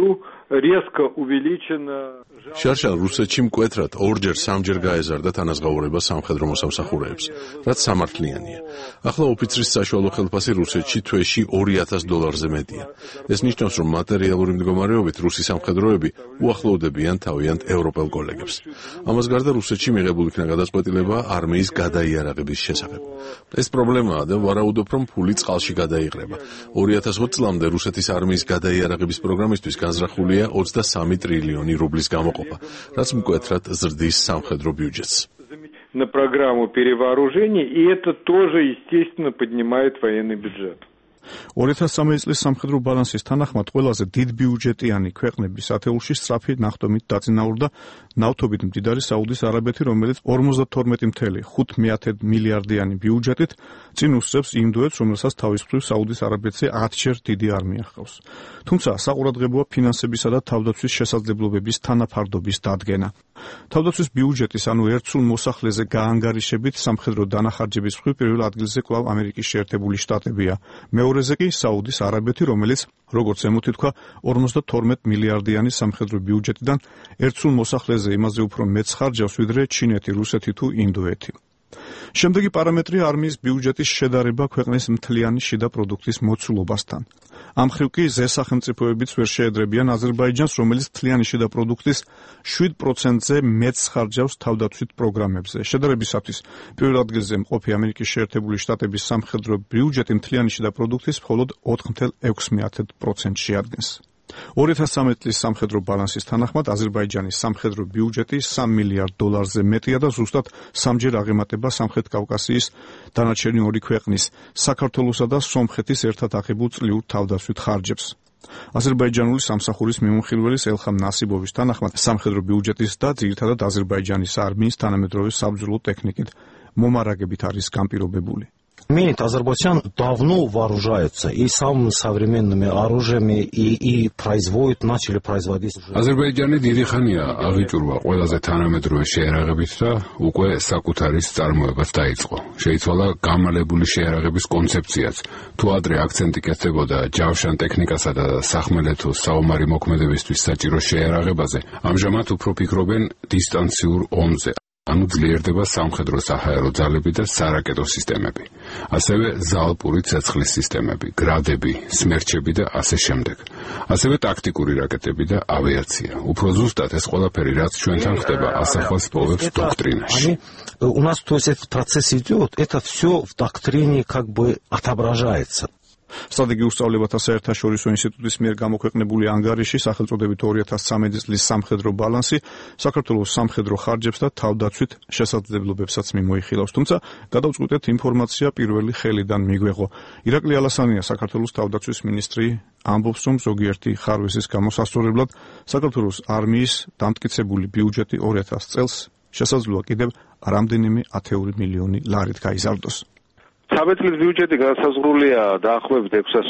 резко увеличено. შარშან რუსეთში მკვეთრად ორჯერ სამჯერ გაეზარდა თანაზღაურება სამხედრო მოსამსახურეებს, რაც სამართლიანია. ახლა ოფიცრის საშუალო ხელფასი რუსეთში თვეში ორი ათას დოლარზე მეტია. ეს ნიშნავს, რომ მატერიალური მდგომარეობით რუსი სამხედროები უახლოვდებიან თავიანთ ევროპელ კოლეგებს. ამას გარდა რუსეთში მიღებულ იქნა გადაწყვეტილება არმიის გადაიარაღების შესახებ. ეს პრობლემაა და ვარაუდობ, რომ ფული წყალში გადაიღრება. ორი ათას ოცი წლამდე რუსეთის არმიის გადაიარაღების პროგრამისთვის განზრახულია ოცდასამი ტრილიონი რუბლის გამოყოფა, რაც მკვეთრად ზრდის სამხედრო ბიუჯეტს. На программу перевооружения, и это тоже, естественно, поднимает военный бюджет. ორი ათას სამი წლის სამხედრო ბალანსის თანახმად ყველაზე დიდ ბიუჯეტიანი ქვეყნების ათეულში სწრაფი ნახტომით დაწინაურდა ნავთობით მდიდარი საუდის არაბეთი, რომელიც ორმოცდათორმეტი კoma ხუთი მილიარდიანი ბიუჯეტით წინ უსწრებს ინდოეთს, რომელსაც თავის მხრივ საუდის არაბეთზე ათჯერ დიდი არმია ჰყავს. თუმცა საყურადღებოა ფინანსებისა და თავდაცვის შესაძლებლობების თანაფარდობის დადგენა. თავდაცვის ბიუჯეტის, ანუ ერთსულ მოსახლეზე გაანგარიშებით სამხედრო დანახარჯების მხრივ პირველ ადგილზე კვლავ ამერიკის შეერთებული შტატებია. მეორეზე კი საუდის არაბეთი, რომელიც, როგორც ემუთი თქვა, ორმოცდათორმეტი მილიარდიანი სამხედრო ბიუჯეტიდან ერთსულ მოსახლეზე იმაზე უფრო მეც ხარჯავს, ვიდრე ჩინეთი, რუსეთი თუ ინდოეთი. შემდეგი პარამეტრია არმიის ბიუჯეტის შედარება ქვეყნის მთლიანი შიდა პროდუქტის მოცულობასთან. ამ მხრივ კი ზესახელმწიფოებიც ვერ შეედრებიან აზერბაიჯანს, რომელიც მთლიანი შიდა პროდუქტის შვიდ პროცენტზე მეც ხარჯავს თავდაცვით პროგრამებზე. შედარებისათვის პირველ ადგილზე მყოფი ამერიკის შეერთებული შტატების სამხედრო ბიუჯეტი მთლიანი შიდა პროდუქტის მხოლოდ ოთხ კoma ექვსი პროცენტს შეადგენს. ორი ათას სამი წლის სამხედრო ბალანსის თანახმად აზერბაიჯანის სამხედრო ბიუჯეტი სამი მილიარდ დოლარზე მეტია და ზუსტად სამჯერ აღემატება სამხრეთ კავკასიის დანარჩენი ორი ქვეყნის, საქართველოსა და სომხეთის ერთად აღებულ წლიურ თავდაცვით ხარჯებს. აზერბაიჯანული სამსახურის მიმოხილველის ელხამ ნასიბოვის თანახმად სამხედრო ბიუჯეტის და ძირითადად აზერბაიჯანის არმიის თანამედროვე საბრძოლო ტექნიკით მომარაგებით არის განპირობებული. Имеет Азербайджан давно вооружается и самыми современными оружиями и, и производит, начали производить. Азербайджანი დიდი ხანია აღიჭურვა ყველაზე თანამედროვე შეერაღებით და უკვე საკუთარი წარმოებაც დაიწყო. შეიცვალა გამალებული შეერაღების კონცეფციაც. თუ ადრე აქცენტი კეთდებოდა ჯავშან ტექნიკასა და სახმელეთო საომარი მოქმედებისთვის საჭირო შეერაღებაზე, ამჟამად უფრო ფიქრობენ დისტანციურ ომზე. ანუ ძლიერდება სამხედრო საჰაერო ძალები და სარაკეტო სისტემები. ასევე ზალპური ცეცხლის სისტემები, გრადები, სმერჩები და ასე შემდეგ. ასევე ტაქტიკური რაკეტები და ავიაცია. უფრო ზუსტად ეს ყველაფერი, რაც ჩვენთან ხდება, ასახავს პოვებს დოქტრინაში. У нас, то есть, этот процесс идет, это все в доктрине как бы отображается. სტრატეგიულ სწავლებათა საერთაშორისო ინსტიტუტის მიერ გამოქვეყნებული ანგარიში სახელწოდებით ორი ათას სამი წლის სამხედრო ბალანსი საქართველოს სამხედრო ხარჯებს და თავდაცვით შესაძლებლობებსაც მიმოიხილავს. თუმცა გადავწყვიტეთ ინფორმაცია პირველი ხელიდან მიგვეღო. ირაკლი ალასანია, საქართველოს თავდაცვის მინისტრი, ამბობს, რომ ზოგიერთი ხარვესის გამოსასწორებლად საქართველოს არმიის დამტკიცებული ბიუჯეტი ორი ათას წელს შესაძლოა კიდევ რამდენიმე ათეული მილიონი ლარით გაიზარდოს. სამი წლის ბიუჯეტი განსაზღვრულია დაახლოებით ექვსას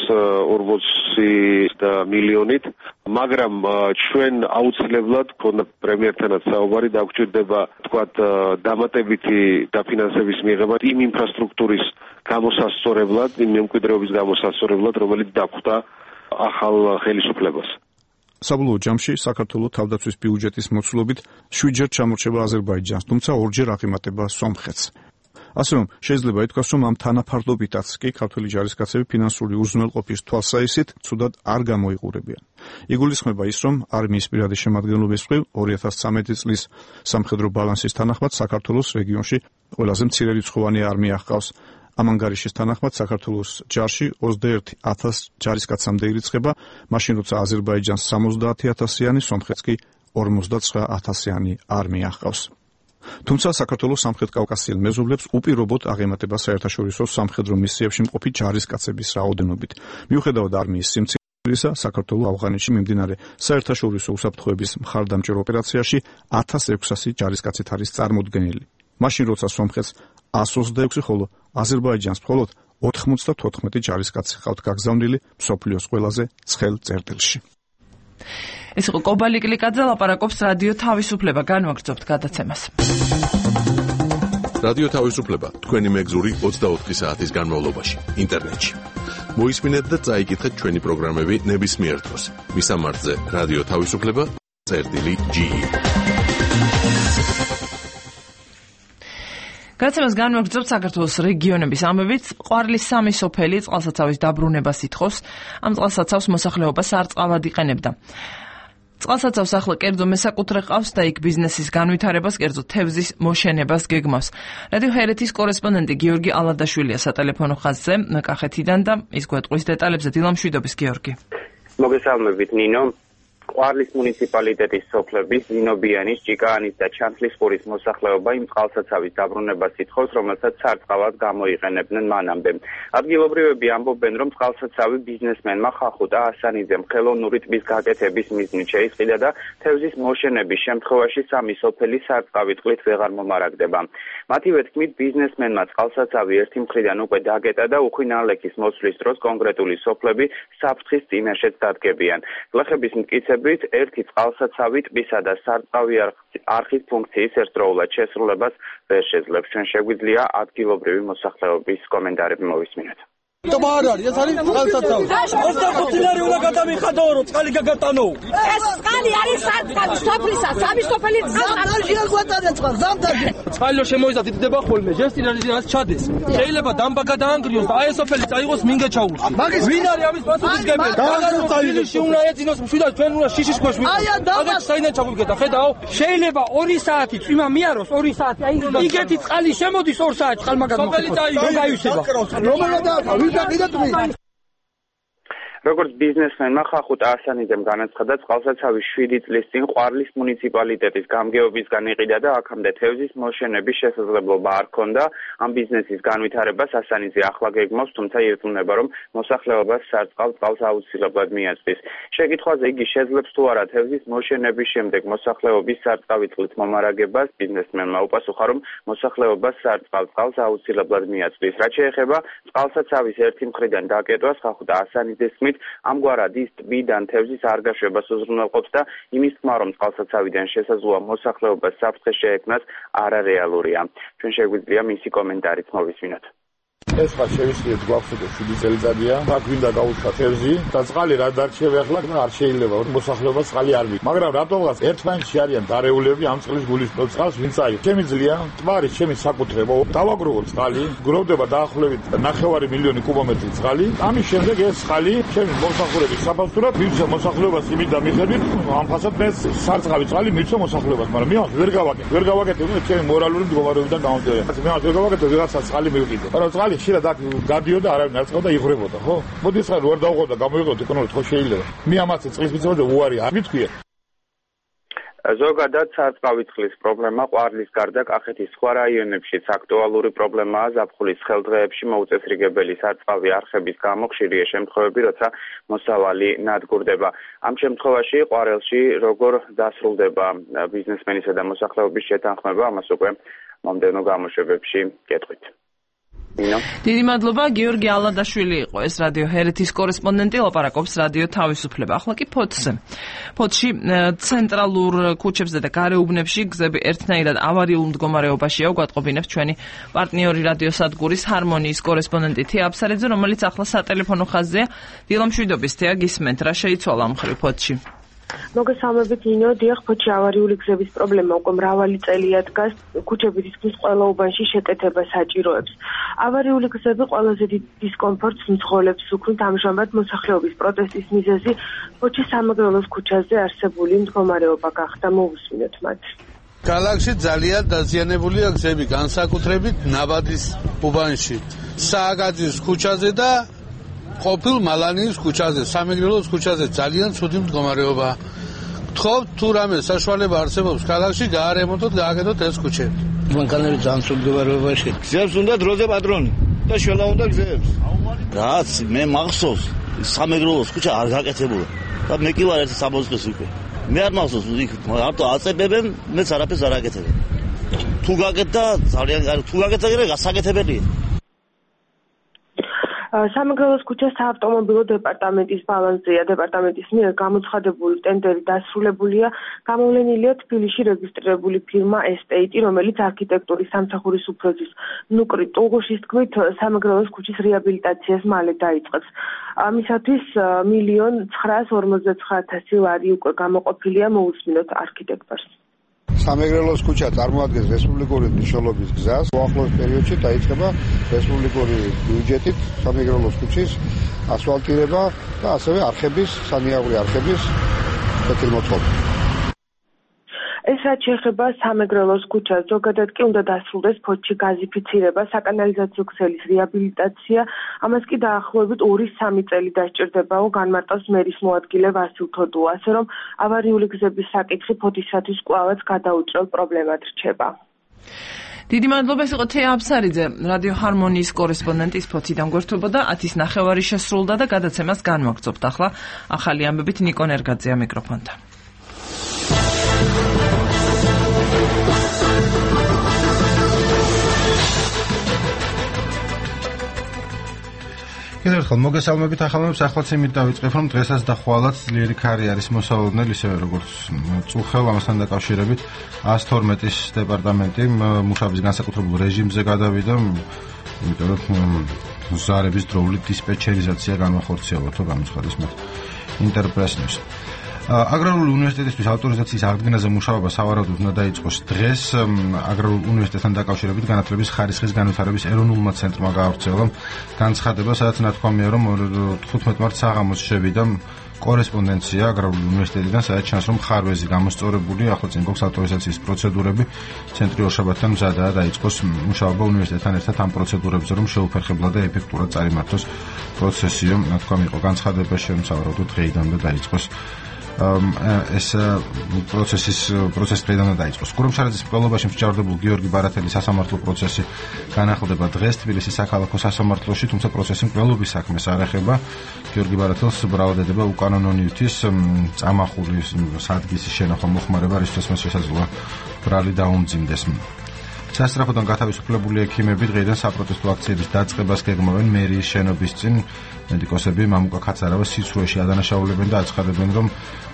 ორმოცი მილიონით, მაგრამ ჩვენ აუცილებლად ქონდა პრემიერთანაც საუბარი დაგვჭირდება თქვათ დამატებითი დაფინანსების მიღება იმ ინფრასტრუქტურის გამოსასწორებლად, იმ მემკვიდრეობის გამოსასწორებლად, რომელიც დაგვხვდა ახალ ხელისუფლებას. საბოლოო ჯამში საქართველოს თავდაცვის ბიუჯეტის მოცულობით შვიდჯერ ჩამორჩება აზერბაიჯანს, თუმცა ორჯერ აღემატება სომხეთს. ასე რომ შეიძლება ითქვას, რომ ამ თანაფარდობითაც კი ქართველი ჯარისკაცები ფინანსური უზრუნველყოფის თვალსაჩინით ცუდად არ გამოიყურებიან. იგულისხმება ის, რომ არმიის პირადი შემადგენლობის მხრივ ორი ათას ცხრამეტი წლის სამხედრო ბალანსის თანახმად საქართველოს რეგიონში ყველაზე მცირერიცხოვანი არმია ჰყავს. ამ ანგარიშის თანახმად საქართველოს ჯარში ოცდაერთი ათასი ჯარისკაცამდე ირიცხება, მაშინ როცა აზერბაიჯანს სამოცდაათი ათასიანი, სომხეთს კი ორმოცდაცხრა ათასიანი არმია ჰყავს. თუმცა საქართველოს სამხრეთ-კავკასიელ მეზობლებს უპირობოდ აღემატება საერთაშორისო სამხედრო მისიებში მყოფი ჯარისკაცების რაოდენობით. მიუხედავად არმიის სიმცირისა, საქართველოს ავღანეთში მიმდინარე საერთაშორისო უსაფრთხოების მხარდამჭერ ოპერაციაში ათას ექვსასი ჯარისკაცით არის წარმოდგენილი. მაშინ როცა სომხეთს ას ოცდაექვსი, ხოლო აზერბაიჯანს მხოლოდ ოთხმოცდათოთხმეტი ჯარისკაცი ჰყავთ გაგზავნილი მსოფლიოს ყველაზე ცხელ წერტილში. ეს იყო კობალი კლიკაძე, ლაპარაკობს რადიო თავისუფლება. განვაგრძობთ გადაცემას. რადიო თავისუფლება თქვენი მეგზური ოცდაოთხი საათის განმავლობაში ინტერნეტში. მოისმინეთ და წაიკითხეთ ჩვენი პროგრამები ნებისმიერ დროს. მისამართზე რადიო თავისუფლება წერტილი ჯი. გადაცემას განვაგრძობთ საქართველოს რეგიონების ამბებით. ყვარლის სამი სოფელი წყალსაცავის დაბრუნებას ითხოვს. ამ წყალსაცავს მოსახლეობა სარწყავად იყენებდა. წყალსაცავს ახლა კერძო მესაკუთრე ყავს და იქ ბიზნესის განვითარებას, კერძო თევზის მოშენებას გეგმავს. რადიო ჰერეთის კორესპონდენტი გიორგი ალადაშვილია სატელეფონო ხაზზე კახეთიდან და ის გვეტყვის დეტალებზე. დილამშვიდობის გიორგი. მოგესალმებით ნინო. ყვარლის მუნიციპალიტეტის სოფლების ნინობიანის, ჭიკაანის და ჩანთლისყურის მოსახლეობა იმ წყალსაცავის დაბრუნებას ითხოვს, რომელსაც სარწყავად გამოიყენებდნენ მანამდე. ადგილობრივები ამბობენ, რომ წყალსაცავი ბიზნესმენმა ხახუტა ასანიძემ ხელოვნური ტბის გაკეთების მიზნით შეისყიდა და თევზის მოშენების შემთხვევაში სამი სოფელი სარწყავით წყლით ვეღარ მომარაგდება. მათივე თქმით, ბიზნესმენმა წყალსაცავი ერთი მხრიდან უკვე დაგეტა და უხვინალექის მოსვლის დროს კონკრეტული სოფლები საფრთხის წინაშეც დადგებიან. გლეხების მტკიცებით ერთი წყალსაცავი ტბისა და სარწყავი არხის ფუნქციის ერთდროულად შესრულებას ვერ შეძლებს. ჩვენ შეგვიძლია ადგილობრივი მოსახლეობის კომენტარები მოვისმინოთ. ტბა არ არის, ეს არის წყალსაცავი. ოცდახუთი ლარი უნდა გადამიხადო, რომ წყალი გაგატანო. ეს წყალი არის სარწყავი სოფლისა, სამი სოფელი წყალი გვატანა წყალ, ზამთარში. წყალი რომ შემოიზა დიდდება ხოლმე, ჯესტი რაც ჩადეს. შეიძლება დამბა გადაანგრიოს და აი ეს სოფელი წაიღოს მინგეჩაურში. მაგის ვინ არის ამის პასუხისმგებელი? მაგას წაიღოს უნდა ეძინოს, მშვიდად ჩვენ უნდა შიშის ქვეშ ვიყო. აგეთ საიდან ჩაგვიგედა, ხედავ? შეიძლება ორი საათი წვიმა მიაროს, ორი საათი. აი იგეთი წყალი შემოდის ორ საათში წყალმაგად მოხდება. სოფელი წაიღოს. რომელი როგორც ბიზნესმენმა ხახუტა ასანიძემ განაცხადა, წყალსაცავი შვიდი წლის წინ ყვარლის მუნიციპალიტეტის გამგეობისგან იყიდა და აქამდე თევზის მოშენების შესაძლებლობა არ ჰქონდა. ამ ბიზნესის განვითარებას ასანიძე ახლა გეგმავს, თუმცა ირწმუნება, რომ მოსახლეობას სარწყავ წყალს აუცილებლად მიაწვის. შეკითხვაზე იგი შეძლებს თუ არა თევზის მოშენების შემდეგ მოსახლეობის სარწყავი წყლით მომარაგებას, ბიზნესმენმა უპასუხა, რომ მოსახლეობას სარწყავ წყალს აუცილებლად მიაწვის. რაც შეეხება წყალსაცავის ერთი მხრიდან დაკეტვას, ხახუტა ასანიძეს ამგვარად ის ტბიდან თევზის არ გაშვებას უზრუნველყოფს და იმის თქმა, რომ წყალსაცავიდან შესაძლოა მოსახლეობას საფრთხე შეექმნას, არარეალურია. ჩვენ შეგვიძლია მისი კომენტარიც მოვისმინოთ. ეს ხარ შევისწრეთ გვაქვს უკვე შვიდი წელიწადია, აქ გვინდა გაუშვათ თევზი და წყალი რა დარჩება ახლა, არ შეიძლება მოსახლეობას წყალი არ მის. მაგრამ რატომღაც ერთმანეთში არიან დარეულები ამ წყლის გულისხმობ წყალს ვინ წაიღებს? ჩემი ძლია, ტბარი ჩემი საკუთრება, დავაგროვოთ წყალი, გროვდება დაახლოებით ნახევარი მილიონი კუბომეტრი წყალი. ამის შემდეგ ეს წყალი ჩემი მოსახლეობის საფასურად მივცე მოსახლეობას იმით და მიხედვით, ამ ფასად მე სარწყავი წყალი მივცე მოსახლეობას, მაგრამ მე ვერ გავაკეთე, ვერ გავაკეთე ჩემი მორალური მდგომარეობიდან გამომდინარე. მე ვერ გავაკეთე ვიღაცა წყალი მივყიდე. მაგრამ წყალი შეიძლება და გადიოდა არავინ არ წყავდა იღრებოდა, ხო? მოდი წყალი ვერ დავღოთ და გამოიღოთ ეკონომიკურად, ხო შეიძლება. მე ამაზე წყლის მიცემოდა უარი არ მithქვია. ზოგადად სარწყავი წყლის პრობლემა ყვარლის გარდა კახეთის სხვა რაიონებშიც აქტუალური პრობლემაა. ზაფხულის ხელდღეებში მოუწესრიგებელი სარწყავი არხების გამო ხშირია შემთხვევები, როცა მოსავალი ნადგურდება. ამ შემთხვევაში ყვარელში როგორ დასრულდება ბიზნესმენისა და მოსახლეობის შეთანხმება, ამას უკვე მომდევნო გამოშვებებში გეტყვით. დიდი მადლობა. გიორგი ალადაშვილი იყო ეს რადიო ჰერეთის კორესპონდენტი, ლაპარაკობს რადიო თავისუფლება. ახლა კი ფოთზე. ფოთში ცენტრალურ ქუჩებზე და გარეუბნებში გზები ერთნაირად ავარიულ მდგომარეობაშია, გვატყობინებს ჩვენი პარტნიორი რადიოსადგურის ჰარმონიის კორესპონდენტი თეა აფსარიძე, რომელიც ახლა სატელეფონო ხაზზეა. დილამშვიდობის თეა, გისმენთ, რა შეიცვალა ამ მხრივ ფოთში? მოგესალმებით ნინო, დიახ, ფოთში ავარიული გზების პრობლემა უკვე მრავალი წელია დგას, ქუჩები თითქმის ყველა უბანში შეკეთებას საჭიროებს. ავარიული გზები ყველაზე დიდ დისკომფორტს მცხოვრებს უქმნით, ამჟამად მოსახლეობის პროტესტის მიზეზი ფოთში სამეგრელოს ქუჩაზე არსებული მდგომარეობა გახდა. მოვუსმინოთ მათ. ქალაქში ძალიან დაზიანებულია გზები, განსაკუთრებით ნაბადის უბანში, სააგაძის ქუჩაზე და ყოფილ მალანიის ქუჩაზე, სამეგრელოს ქუჩაზე ძალიან ცუდი მდგომარეობაა. გთხოვთ, თუ რამე საშუალება არსებობს ქალაქში, გაარემონტოთ, გააკეთოთ ეს ქუჩები. მანქანები ძალიან ცუდ მდგომარეობაში. გზებს უნდა დროზე პატრონი და შველა უნდა გზებს. რაც მე მახსოვს, სამეგრელოს ქუჩა არ გაკეთებულა. და მე კი ვარ ერთი სამოსყის უკვე. მე არ მახსოვს, იქ არტო აწებებენ, მეც არაფერს არ აკეთებენ. თუ გაკეთდა ძალიან კარგი, თუ გაკეთდა კი გასაკეთებელია. სამეგრელოს ქუჩა საავტომობილო დეპარტამენტის ბალანსზეა. დეპარტამენტის მიერ გამოცხადებული ტენდერი დასრულებულია. გამოვლენილია თბილისში რეგისტრირებული ფირმა ესტეიტი, რომელიც არქიტექტურის სამსახურის უფროსის ნუკრი ტულღუშის თქმით სამეგრელოს ქუჩის რეაბილიტაციას მალე დაიწყებს. ამისათვის მილიონ ცხრაას ორმოცდაცხრა ათასი ლარი უკვე გამოყოფილია. მოусმინოთ არქიტექტორს. სამეგრელოს ქუჩა წარმოადგენს რესპუბლიკური მნიშვნელობის გზას. უახლოეს პერიოდში დაიწყება რესპუბლიკური ბიუჯეტით სამეგრელოს ქუჩის ასფალტირება და ასევე არხების, სანიაღვრე არხების კეთილმოწყობა. ეს რაც შეეხება სამეგრელოს ქუჩას, ზოგადად კი უნდა დასრულდეს ფოთში გაზიფიცირება, საკანალიზაციო ქსელის რეაბილიტაცია. ამას კი დაახლოებით ორი სამი წელი დასჭირდებაო, განმარტავს მერის მოადგილე ვასილ თოდუა, ასე რომ ავარიული გზების საკითხი ფოთისათვის კვლავაც გადაუჭრელ პრობლემად რჩება. დიდი მადლობა, ეს იყო თეა აბსარიძე, რადიო ჰარმონიის კორესპონდენტი ფოთიდან გვერდებოდა. ათის ნახევარი შესრულდა და გადაცემას განვაგრძობთ. ახლა ახალი ამბებით ნიკო ნერგაძეა მიკროფონთან. კიდევ ერთხელ მოგესალმებით ახალმებს, ახლაც იმით დავიწყებ, რომ დღესაც და ხვალაც ძლიერი ქარი არის მოსალოდნელი, ისევე როგორც წუხელ, ამასთან დაკავშირებით ას თორმეტის დეპარტამენტი მუშაობის განსაკუთრებულ რეჟიმზე გადავიდა, იმიტომ რომ ზარების დროული დისპეჩერიზაცია განვახორციელა, თუ გამოცხადეს მათ ინტერპრესნევს. აგრარული უნივერსიტეტისთვის ავტორიზაციის აღდგენაზე მუშაობა სავარაუდოდ უნდა დაიწყოს დღეს. აგრარულ უნივერსიტეტთან დაკავშირებით განათლების ხარისხის განვითარების ეროვნულმა ცენტრმა გაავრცელა განცხადება, სადაც ნათქვამია, რომ თხუთმეტ მარტს საღამოს შევიდა კორესპონდენცია აგრარული უნივერსიტეტიდან, სადაც ჩანს, რომ ხარვეზი გამოსწორებული, ახლა წინ გვაქვს ავტორიზაციის პროცედურები, ცენტრი ორშაბათთან მზადაა დაიწყოს მუშაობა უნივერსიტეტთან ერთად ამ პროცედურებზე, რომ შეუფერხებლად და ეფექტურად წარიმართოს პროცესიო. ნათქვამი იყო განცხადებაში, რომ სავარაუდოდ დღეიდანვე დაიწყოს ეს პროცესის პროცესი დღეიდან დაიწყოს. კურუმშარაძის მკვლელობაში მსჯავრდებულ გიორგი ბარათელის სასამართლო პროცესი განახლდება დღეს თბილისის საქალაქო სასამართლოში, თუმცა პროცესი მკვლელობის საქმეს არ ეხება. გიორგი ბარათელს ბრალდებება უკანონო ნივთის წამახული სადგის შენახვა მოხმარება, რისთვის მას შესაძლოა ბრალი დაუმძიმდეს. სასწრაფოდან გათავისუფლებული ექიმები დღეიდან საპროტესტო აქციების დაწყებას გეგმავენ მერიის შენობის წინ. მედიკოსები მამუკა ქაცარავას სიცრუეში ადანაშაულებენ და აცხადებენ, რომ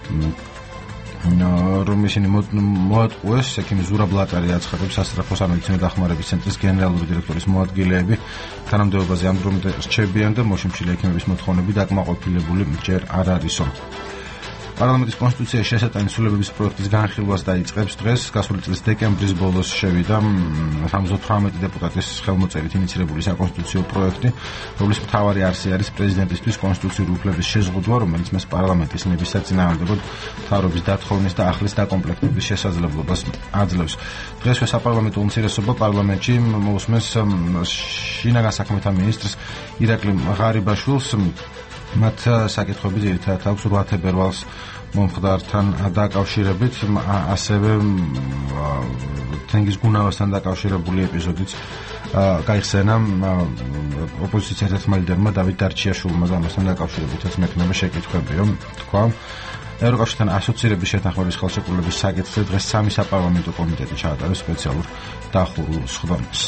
რომ ისინი მოატყუეს. ექიმი ზურაბ ლატარი აცხადებს, სასწრაფო სამედიცინო დახმარების ცენტრის გენერალური დირექტორის მოადგილეები თანამდებობაზე ამ დრომდე რჩებიან და მოშიმშილი ექიმების მოთხოვნები დაკმაყოფილებული ჯერ არ არისო. პარლამენტის კონსტიტუციაში შესატანი ცვლილებების პროექტის განხილვას დაიწყებს დღეს. გასული წლის დეკემბრის ბოლოს შევიდა სამოცდათვრამეტი დეპუტატის ხელმოწერით ინიცირებული საკონსტიტუციო პროექტი, რომლის მთავარი არსი არის პრეზიდენტისთვის კონსტიტუციური უფლების შეზღუდვა, რომელიც მას პარლამენტის ნების საწინააღმდეგოდ მთავრობის დათხოვნის და ახლის დაკომპლექტების შესაძლებლობას აძლევს. დღესვე საპარლამენტო უმცირესობა პარლამენტში მოусმენს შინაგან საქმეთა მინისტრს ირაკლი ღარიბაშვილს. მათ საკითხები ძირითადად აქვს რვა თებერვალს მომხდართან დაკავშირებით, ასევე თენგიზ გუნავასთან დაკავშირებული ეპიზოდიც გაიხსენა ოპოზიციის ერთ-ერთმა ლიდერმა დავით დარჩიაშვილმა და ამასთან დაკავშირებითაც მექნება შეკითხვები, რომ თქვა ევროკავშირთან ასოცირების შეთანხმების ხელშეკრულების საკითხზე დღეს სამი საპარლამენტო კომიტეტი ჩაატარებს სპეციალურ დახურულ სხდომას.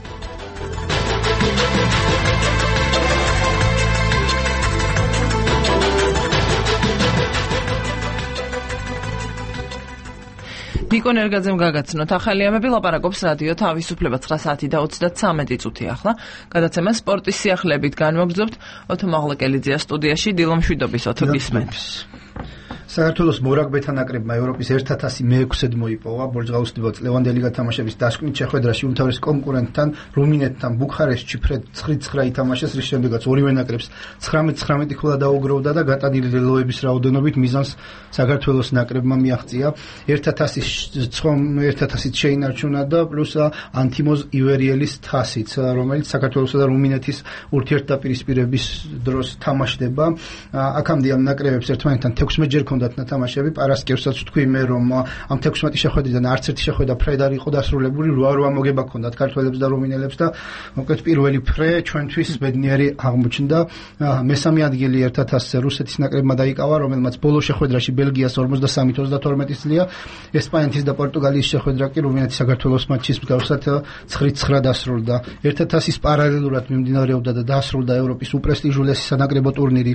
ნიკო ნერგაძემ გაგაცნოთ ახალი ამბები, ლაპარაკობს რადიო თავისუფლება ცხრა საათი და ოცდათსამეტი წუთი. ახლა გადაცემა სპორტის სიახლეებით განვაგრძობთ. ოთო მაღლაკელიძეა სტუდიაში. დილო მშვიდობის, ოთო გისმენთ. საქართველოს მორაგბეთა ნაკრებმა ევროპის ერთ ათასი მეექვსედ მოიპოვა ბორჯღაუსდებოც ლევანდელი გათამაშების დასკვნით შეხვედრაში უმთავრეს კონკურენტთან რუმინეთთან ბუქარესტში ფრედ ცხრა ცხრა ითამაშეს, რის შემდეგაც ორივე ნაკრებს ცხრამეტ ცხრამეტი ქულა დაუგროვდა და გატანილი ლელოების რაოდენობით მიზანს საქართველოს ნაკრებმა მიაღწია. ერთ ათასის ცხომ ერთ ათასით შეინარჩუნა და პლუს ანთიმოზ ივერიელის თასიც, რომელიც საქართველოსა და რუმინეთის ურთიერთდაპირისპირების დროს თამაშდება. აქამდე ამ ნაკრებებს ერთმანეთთან თექვსმეტ ჯერ ჰქონდათ ნათამაშები. პარასკევსაც თქვი მე რომ ამ თექვსმეტი შეხვედრიდან არც ერთი შეხვედრა ფრედ არ იყო დასრულებული, რვა-რვა მოგება ჰქონდათ ქართველებს და რუმინელებს და მოკლედ პირველი ფრე ჩვენთვის ბედნიერი აღმოჩნდა. მესამე ადგილი ერთად ასზე რუსეთის ნაკრებმა დაიკავა, რომელმაც ბოლო შეხვედრაში ბელგიას ორმოცდასამი ოცდათორმეტი წლია, ესპანეთის და პორტუგალიის შეხვედრა კი რუმინეთის საქართველოს მატჩის მსგავსად ცხრით ცხრა დასრულდა. ერთად ასის პარალელურად მიმდინარეობდა და დასრულდა ევროპის უპრესტიჟულესი სანაკრებო ტურნირი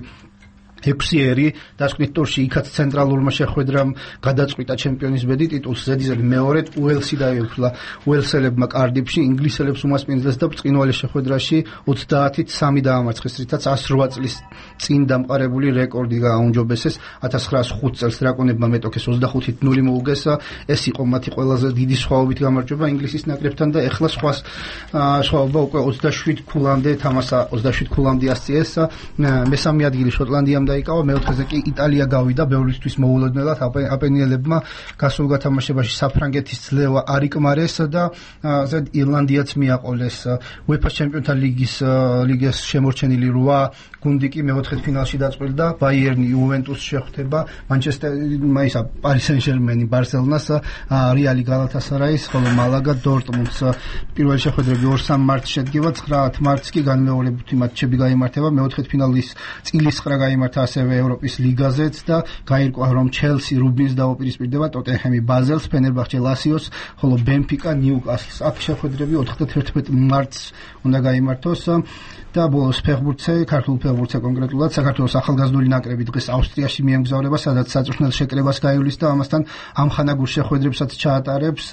ექვსიერი დასკვნით ტურში იქაც ცენტრალურმა შეხვედრამ გადაწყვიტა ჩემპიონის ბედი ტიტულს ზედიზედ მეორედ უელსი დაეუფლა უელსელებმა კარდიფში ინგლისელებს უმასპინძლეს და ბრწყინვალე შეხვედრაში ოცდაათით სამი დაამარცხეს რითაც ასი რვა წლის წინ დამყარებული რეკორდი გააუმჯობესეს ათას ცხრაასი ხუთი წელს დრაკონებმა მეტოქეს ოცდახუთით ნული მოუგეს ეს იყო მათი ყველაზე დიდი სხვაობით გამარჯვება ინგლისის ნაკრებთან და ეხლა სხვა სხვაობა უკვე ოცდაშვიდ ქულამდე თამასა ოცდაშვიდ ქულამდე ასწიეს მესამე ადგილი შოტლანდიამ დაიკავა მეოთხეზე კი იტალია გავიდა ბევრისთვის მოულოდნელად აპენიელებმა გასულ გათამაშებაში საფრანგეთის ძლევა არ იკმარეს და ზედ ირლანდიაც მიაყოლეს უეფა ჩემპიონთა ლიგის ლიგის შემორჩენილი რვა გუნდი კი მეოთხედფინალში დაწყვეტდა ბაიერნი იუვენტუსს შეხვდება მანჩესტერი მაისა პარი სენ-ჟერმენი ბარსელონას რეალი გალათასარაის ხოლო მალაგა დორტმუნდს პირველი შეხვედრები ორ-სამ მარტს შედგება ცხრა მარტს კი განმეორებითი მატჩები გაიმართება მეოთხედფინალის წილის ცხრა გაიმართა ასევე ევროპის ლიგაზეც და გაირკვა რომ ჩელსი რუბინს დაუპირისპირდება ტოტენჰემი ბაზელს ფენერბახჩე ლასიოს ხოლო ბენფიკა ნიუკასლს აქ შეხვედრები ოთხმოცდათერთმეტი მარტს უნდა გაიმართოს და ბოლოს ფეხბურთზე ქართულ ფეხბურთზე კონკრეტულად საქართველოს ახალგაზრდული ნაკრები დღეს ავსტრიაში მიემგზავრება სადაც საწვრთნელ შეკრებას გაივლის და ამასთან ამხანაგურ შეხვედრებსაც ჩაატარებს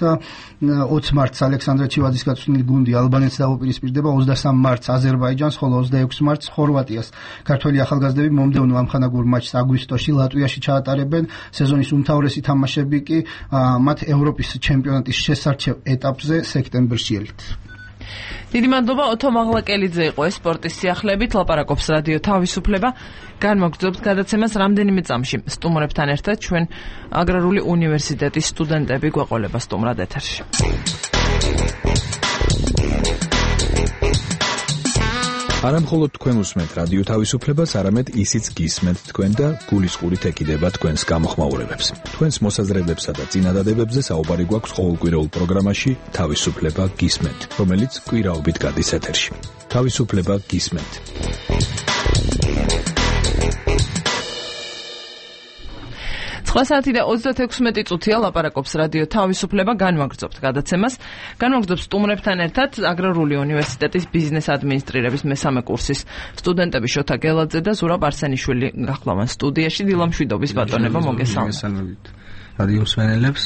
ოცი მარტს ალექსანდრე ჩივაძის გაწვრთნილი გუნდი ალბანეთს დაუპირისპირდება ოცდასამი მარტს აზერბაიჯანს ხოლო ოცდაექვსი მარტს ხორვატიას ქართველი ახალგაზრდები მომდევნო ამხანაგურ მატჩს აგვისტოში ლატვიაში ჩაატარებენ სეზონის უმთავრესი თამაშები კი მათ ევროპის ჩემპიონატის შესარჩევ ეტაპზე სექტემბერში ელით დიდი მადლობა ოთო მაღლაკელიძე იყო ეს სპორტის სიახლეებით ლაპარაკობს რადიო თავისუფლება განმოგრძობთ გადაცემას რამდენიმე წამში სტუმრებთან ერთად ჩვენ აგრარული უნივერსიტეტის სტუდენტები გვეყოლება სტუმრად ეთერში არა მხოლოდ თქვენ უსმენთ რადიო თავისუფლებას, არამედ ისიც გისმენთ თქვენ და გულისყურით ეკიდება თქვენს გამოხმაურებებს. თქვენს მოსაზრებებსა და წინადადებებზე საუბარი გვაქვს ყოველკვირეულ პროგრამაში თავისუფლება გისმენთ, რომელიც კვირაობით გადის ეთერში. თავისუფლება გისმენთ. ცხრა საათი და ოცდათექვსმეტი წუთია ლაპარაკობს რადიო თავისუფლება განმაგრძობთ გადაცემას განმაგრძობთ სტუმრებთან ერთად აგრარული უნივერსიტეტის ბიზნეს ადმინისტრირების მესამე კურსის სტუდენტები შოთა გელაძე და ზურაბ არსენიშვილი გახლავენ სტუდიაში დილამშვიდობის ბატონება მოგესალმებით რადიო მსმენელებს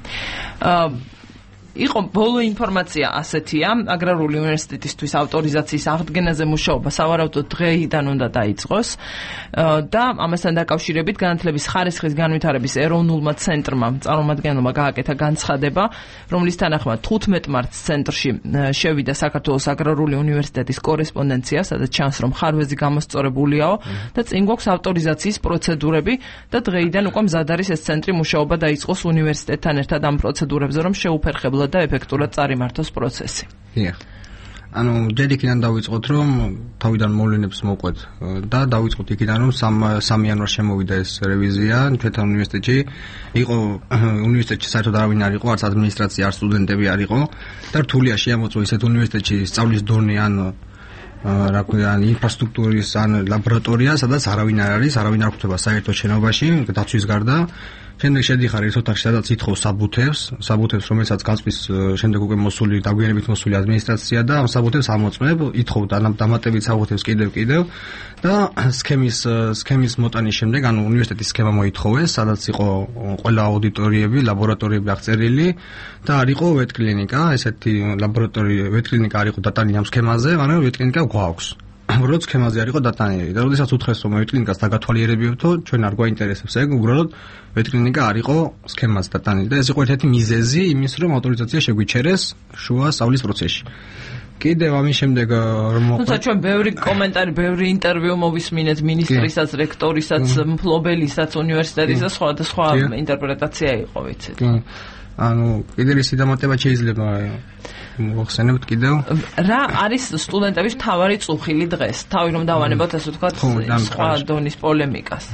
იყო ბოლო ინფორმაცია ასეთია აგრარული უნივერსიტეტისთვის ავტორიზაციის აღდგენაზე მუშაობა სავარაუდოდ დღეიდან უნდა დაიწყოს და ამასთან დაკავშირებით განათლების ხარისხის განვითარების ეროვნულმა ცენტრმა წარმომადგენლობა გააკეთა განცხადება რომლის თანახმად თხუთმეტ მარტს ცენტრში შევიდა საქართველოს აგრარული უნივერსიტეტის კორესპონდენცია სადაც ჩანს რომ ხარვეზი გამოსწორებულიაო და წინ გვაქვს ავტორიზაციის პროცედურები და დღეიდან უკვე მზად არის ეს ცენტრი მუშაობა დაიწყოს უნივერსიტეტთან ერთად ამ პროცედურებზე რომ შეუფერხებლად და ეფექტურად წარიმართოს პროცესი. დიახ. ანუ ჯერ იქიდან დავიწყოთ რომ თავიდან მოვლენებს მოყვეთ და დავიწყოთ იქიდან რომ სამი იანვარს შემოვიდა ეს რევიზია ჩვენთან უნივერსიტეტში. იყო უნივერსიტეტში საერთოდ არავინ არ იყო, არც ადმინისტრაცია, არც სტუდენტები არ იყო და რთულია შეამოწმო ისეთ უნივერსიტეტში სწავლის დონე ან რა ქვია ან ინფრასტრუქტურის ან ლაბორატორია, სადაც არავინ არ არის, არავინ არ ხვდება საერთო შენობაში, დაცვის გარდა. შემდეგ შედიხარ ერთ ოთახში, სადაც ითხოვს საბუთებს, საბუთებს, რომელსაც გაწვის შემდეგ უკვე მოსული, დაგვიანებით მოსული ადმინისტრაცია და ამ საბუთებს ამოწმებ, ითხოვ დამატებით საბუთებს კიდევ კიდევ და სქემის სქემის მოტანის შემდეგ, ანუ უნივერსიტეტის სქემა მოითხოვეს, სადაც იყო ყველა აუდიტორიები, ლაბორატორიები აღწერილი და არ იყო ვეტკლინიკა, ესეთი ლაბორატორია, ვეტკლინიკა არ იყო დატანილი ამ სქემაზე, მაგრამ ვეტკლინიკა გვაქვს. უბრალოდ სქემაზე არ იყო დატანილი და როდესაც უთხრეს რომ ვეტკლინიკას დაგათვალიერებიოთო ჩვენ არ გვაინტერესებს ეგ უბრალოდ ვეტკლინიკა არ იყო სქემაზე დატანილი და ეს იყო ერთ-ერთი მიზეზი იმის რომ ავტორიზაცია შეგვიჩერეს შუა სწავლის პროცესში კიდევ ამის შემდეგ რომ თუმცა ჩვენ ბევრი კომენტარი, ბევრი ინტერვიუ მოვისმინეთ მინისტრისაც, რექტორისაც, მფლობელისაც, უნივერსიტეტის და სხვა და სხვა ინტერპრეტაცია იყო, ვიცით. ანუ კიდევ ის დამატება შეიძლება მოხსენებთ კიდევ რა არის სტუდენტების მთავარი წუხილი დღეს თავი რომ დავანებოთ ასე ვთქვათ სხვა დონის პოლემიკას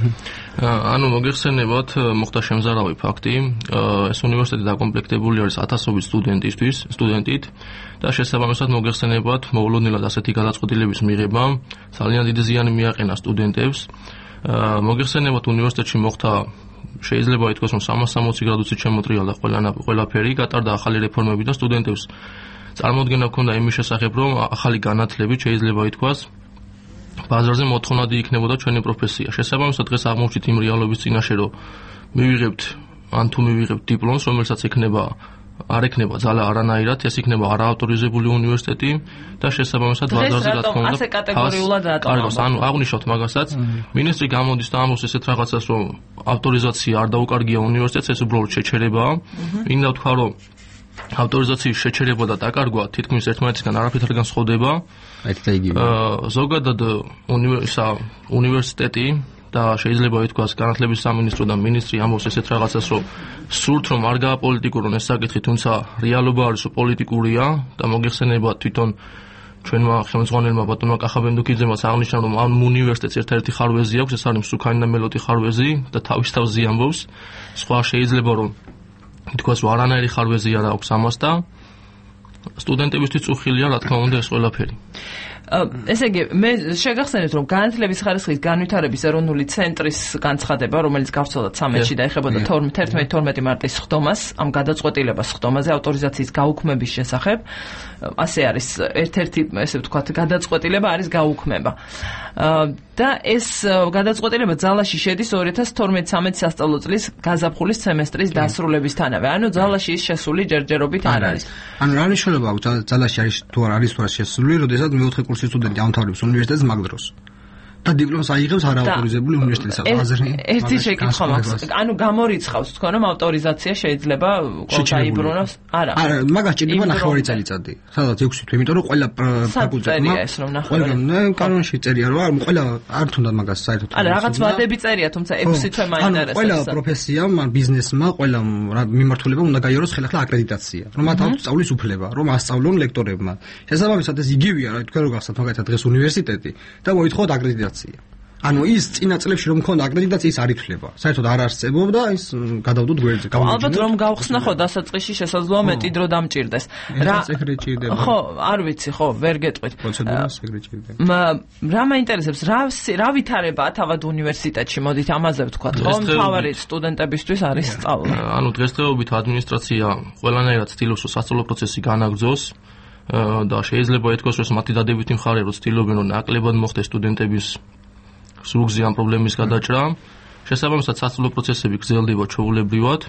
ანუ მოგეხსენებათ, მოხდა შემზარავი ფაქტი. ეს უნივერსიტეტი დაკომპლექტებული არის ათასობით სტუდენტისთვის, სტუდენტით და შესაბამისად მოგეხსენებათ, მოულოდნელად ასეთი გადაწყვეტილების მიღება ძალიან დიდი ზიანი მიაყენა სტუდენტებს. მოგეხსენებათ, უნივერსიტეტში მოხდა შეიძლება ითქვას, რომ სამას სამოცი გრადუსით შემოტრიალდა ყველაფერი, გატარდა ახალი რეფორმები და სტუდენტებს წარმოდგენა ჰქონდა იმის შესახებ, რომ ახალი განათლებით შეიძლება ითქვას ბაზარზე მოთხოვნადი იქნებოდა ჩვენი პროფესია. შესაბამისად დღეს აღმოჩნდით იმ რეალობის წინაშე, რომ მივიღებთ ან თუ მივიღებთ დიპლომს, რომელსაც ექნება არ ექნება ძალა არანაირად, ეს იქნება არაავტორიზებული უნივერსიტეტი და შესაბამისად ბაზარზე რა თქმა უნდა ასე კატეგორიულად რატომ? ანუ აღნიშნოთ მაგასაც, მინისტრი გამოდის და ამბობს ესეთ რაღაცას, რომ ავტორიზაცია არ დაუკარგია უნივერსიტეტს, ეს უბრალოდ შეჩერებაა. მინდა ვთქვა, რომ ავტორიზაციის შეჩერება და დაკარგვა თითქმის ერთმანეთისგან არაფრით არ განსხვავდება. ზოგადად უნივერსიტეტი და შეიძლება ითქვას განათლების სამინისტრო და მინისტრი ამბობს ესეთ რაღაცას, რომ სურთ რომ არ გააპოლიტიკურონ ეს საკითხი, თუმცა რეალობა არის რომ პოლიტიკურია და მოგეხსენებათ თვითონ ჩვენმა ხელმძღვანელმა ბატონმა კახაბენდუქიძემაც აღნიშნა, რომ ამ უნივერსიტეტს ერთ-ერთი ხარვეზი აქვს, ეს არის მსუქანი და მელოტი ხარვეზი და თავის თავზე ამბობს. სხვა შეიძლება რომ ითქვას, რომ არანაირი ხარვეზი არ აქვს ამას და სტუდენტებისთვის წუხილია, რა თქმა უნდა, ეს ყველაფერი. ესე იგი, მე შეგახსენებთ, რომ განათლების ხარისხის განვითარების ეროვნული ცენტრის განცხადება, რომელიც გავრცელდა ცამეტში და ეხებოდა თერთმეტი თორმეტი მარტის ხდომას, ამ გადაწყვეტილებას ხდომაზე ავტორიზაციის გაუქმების შესახებ, ასე არის ერთ-ერთი, ესე ვთქვათ, გადაწყვეტილება არის გაუქმება. და ეს გადაწყვეტილება ძალაში შედის ორი ათას თორმეტი ცამეტი სასწავლო წლის გაზაფხულის სემესტრის დასრულებისთანავე. ანუ ძალაში ის შესული ჯერჯერობით არ არის. ანუ რა მნიშვნელობა აქვს ძალაში არის თუ არ არის თუ არა შესული, როდესაც მეოთხე კურსის სტუდენტი ამთავრებს უნივერსიტეტს მაგ დროს. და დიპლომს აიღებს არაავტორიზებული უნივერსიტეტსა. ერთი შეკითხვა მაქვს. ანუ გამორიცხავს თქვენ რომ ავტორიზაცია შეიძლება დაიბრუნოს? არა. არა, მაგას ჭირდება ნახევარი წელიწადი. სადაც ექვსი თვე, იმიტომ რომ ყველა ფაკულტეტმა ეს რომ ნახევარი. ყველა კანონში წერია რომ ყველა არ თუნდაც მაგას საერთოდ. არა, რაღაც ვადები წერია, თუმცა ექვსი თვე მაინტერესებს. ყველა პროფესიამ, ბიზნესმა, ყველა მიმართულებამ უნდა გაიაროს ხელახლა აკრედიტაცია. რომ მათ აქვს სწავლის უფლება, რომ ასწავლონ ლექტორებმა. შესაბამისად ეს იგივეა, რა თქვენ რო გახსნათ მაგალითად დღეს უნივერსიტეტი და მოითხოვოთ აკრედიტაცია. ანუ ის წინა წლებში რომ მქონდა აკრედიტაცია ის არ ითვლება. საერთოდ არ არსებობდა, ის გადავდოთ გვერდზე. ალბათ რომ გავხსნა ხო დასაწყისში შესაძლოა მეტი დრო დამჭირდეს. რა სეკრეტირდება. ხო, არ ვიცი, ხო, ვერ გეტყვით. პროცედურა სეკრეტირდება. რა მაინტერესებს, რა რა ვითარებაა თავად უნივერსიტეტში, მოდით ამაზე ვთქვათ, ხო, მთავარი სტუდენტებისთვის არის სწავლა. ანუ დღესდღეობით ადმინისტრაცია ყველანაირად ცდილობს რომ სასწავლო პროცესი განაგრძოს. და შეიძლება ითქვას, რომ მათი დადებითი მხარე რომ ცდილობენ რომ ნაკლებად მოხდეს სტუდენტების ზურგზე ამ პრობლემის გადაჭრა. შესაბამისად სასწავლო პროცესები გრძელდება ჩვეულებრივად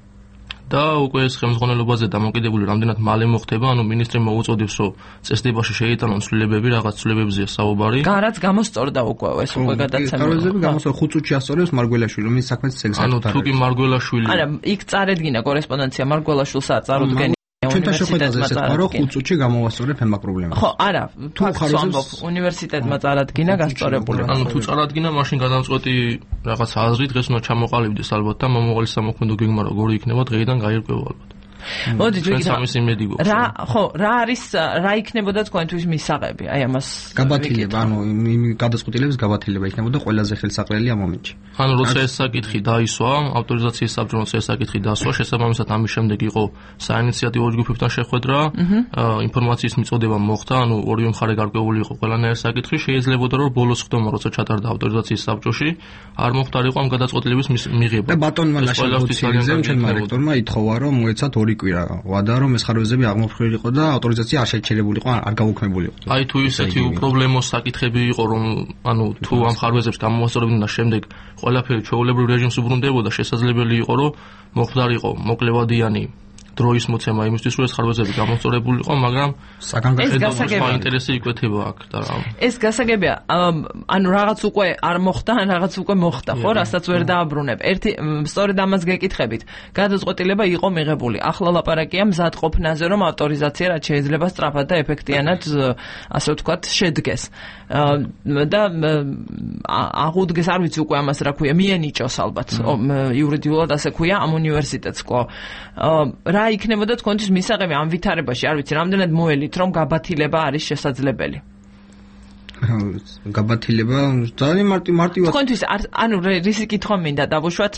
და უკვე ეს ხელმძღვანელობაზე დამოკიდებული რამდენად მალე მოხდება, ანუ მინისტრი მოუწოდებს, რომ წესდებაში შეიტანონ ცვლილებები, რაღაც ცვლილებებზეა საუბარი. გარაც გამოსწორდა უკვე ეს უკვე გადაცემა. გარაცები გამოსწორდა ხუთ წუთში ასწორებს მარგველაშვილი, რომელიც საქმეც ეგრეთ ანუ თუ კი მარგველაშვილი. არა, იქ წარედგინა კორესპონდენცია მარგველაშვილსაც წარუდგენია. ჩვენთან შეხვედრაზე ეს თქვა რომ ხუთ წუთში გამოვასწორებ ამ პრობლემას. ხო, არა, თუ ხარობ უნივერსიტეტმა წარადგინა გასწორებული. ანუ თუ წარადგინა, მაშინ გადამწყვეტი რაღაც აზრი დღეს უნდა ჩამოყალიბდეს ალბათ და მომავალ სამოქმედო გეგმა როგორი იქნება დღეიდან გაირკვევა ალბათ. მოდით ვიგეთ რა ხო რა არის რა იქნებოდა თქვენთვის მისაღები აი ამას გაბათილება ანუ იმ გადაწყვეტილების გაბათილება იქნებოდა ყველაზე ხელსაყრელი ამ მომენტში ანუ როცა ეს საკითხი დაისვა ავტორიზაციის საბჭომ როცა ეს საკითხი დაასვა შესაბამისად ამის შემდეგ იყო საინიციატივო ჯგუფებთან შეხვედრა ინფორმაციის მიწოდება მოხდა ანუ ორივე მხარე გარკვეული იყო ყველანაირ საკითხში შეიძლებოდა რომ ბოლოს ხდომა როცა ჩატარდა ავტორიზაციის საბჭოში არ მოხდარიყო ამ გადაწყვეტილების მიღება და ბატონმა ლაშა-ბოციძემ ჩვენმა რექტორმა ითხოვა რომ მოეცათ ორი კვირა ვადა რომ ეს ხარვეზები აღმოფხვრილიყო და ავტორიზაცია არ შეჩერებულიყო არ გაუქმებულიყო აი თუ ისეთი უპრობლემო საკითხები იყო რომ ანუ თუ ამ ხარვეზებს გამოვასწორებდნენ და შემდეგ ყველაფერი ჩვეულებრივ რეჟიმს უბრუნდებოდა შესაძლებელი იყო რომ მოხდარიყო მოკლევადიანი დროის მოცემა იმისთვის რომ ეს ხარვეზები გამოსწორებულიყო მაგრამ საგანგაშო ინტერესი იკვეთება აქ და ეს გასაგებია ანუ რაღაც უკვე არ მოხდა ან რაღაც უკვე მოხდა ხო რასაც ვერ დააბრუნებ ერთი სწორედ ამას გეკითხებით გადაწყვეტილება იყო მიღებული ახლა ლაპარაკია მზადყოფნაზე რომ ავტორიზაცია რაც შეიძლება სწრაფად და ეფექტიანად ასე ვთქვათ შედგეს და აღუდგეს არ ვიცი უკვე ამას რა ქვია მიენიჭოს ალბათ იურიდიულად ასე ქვია ამ უნივერსიტეტს ყო რა იქნებოდა თქვენთვის მისაღები ამ ვითარებაში არ ვიცი რამდენად მოელით რომ გაბათილება არის შესაძლებელი გაბათილება ძალიან მარტი მარტივად თქვენთვის ანუ რისი კითხვა მინდა დავუშვათ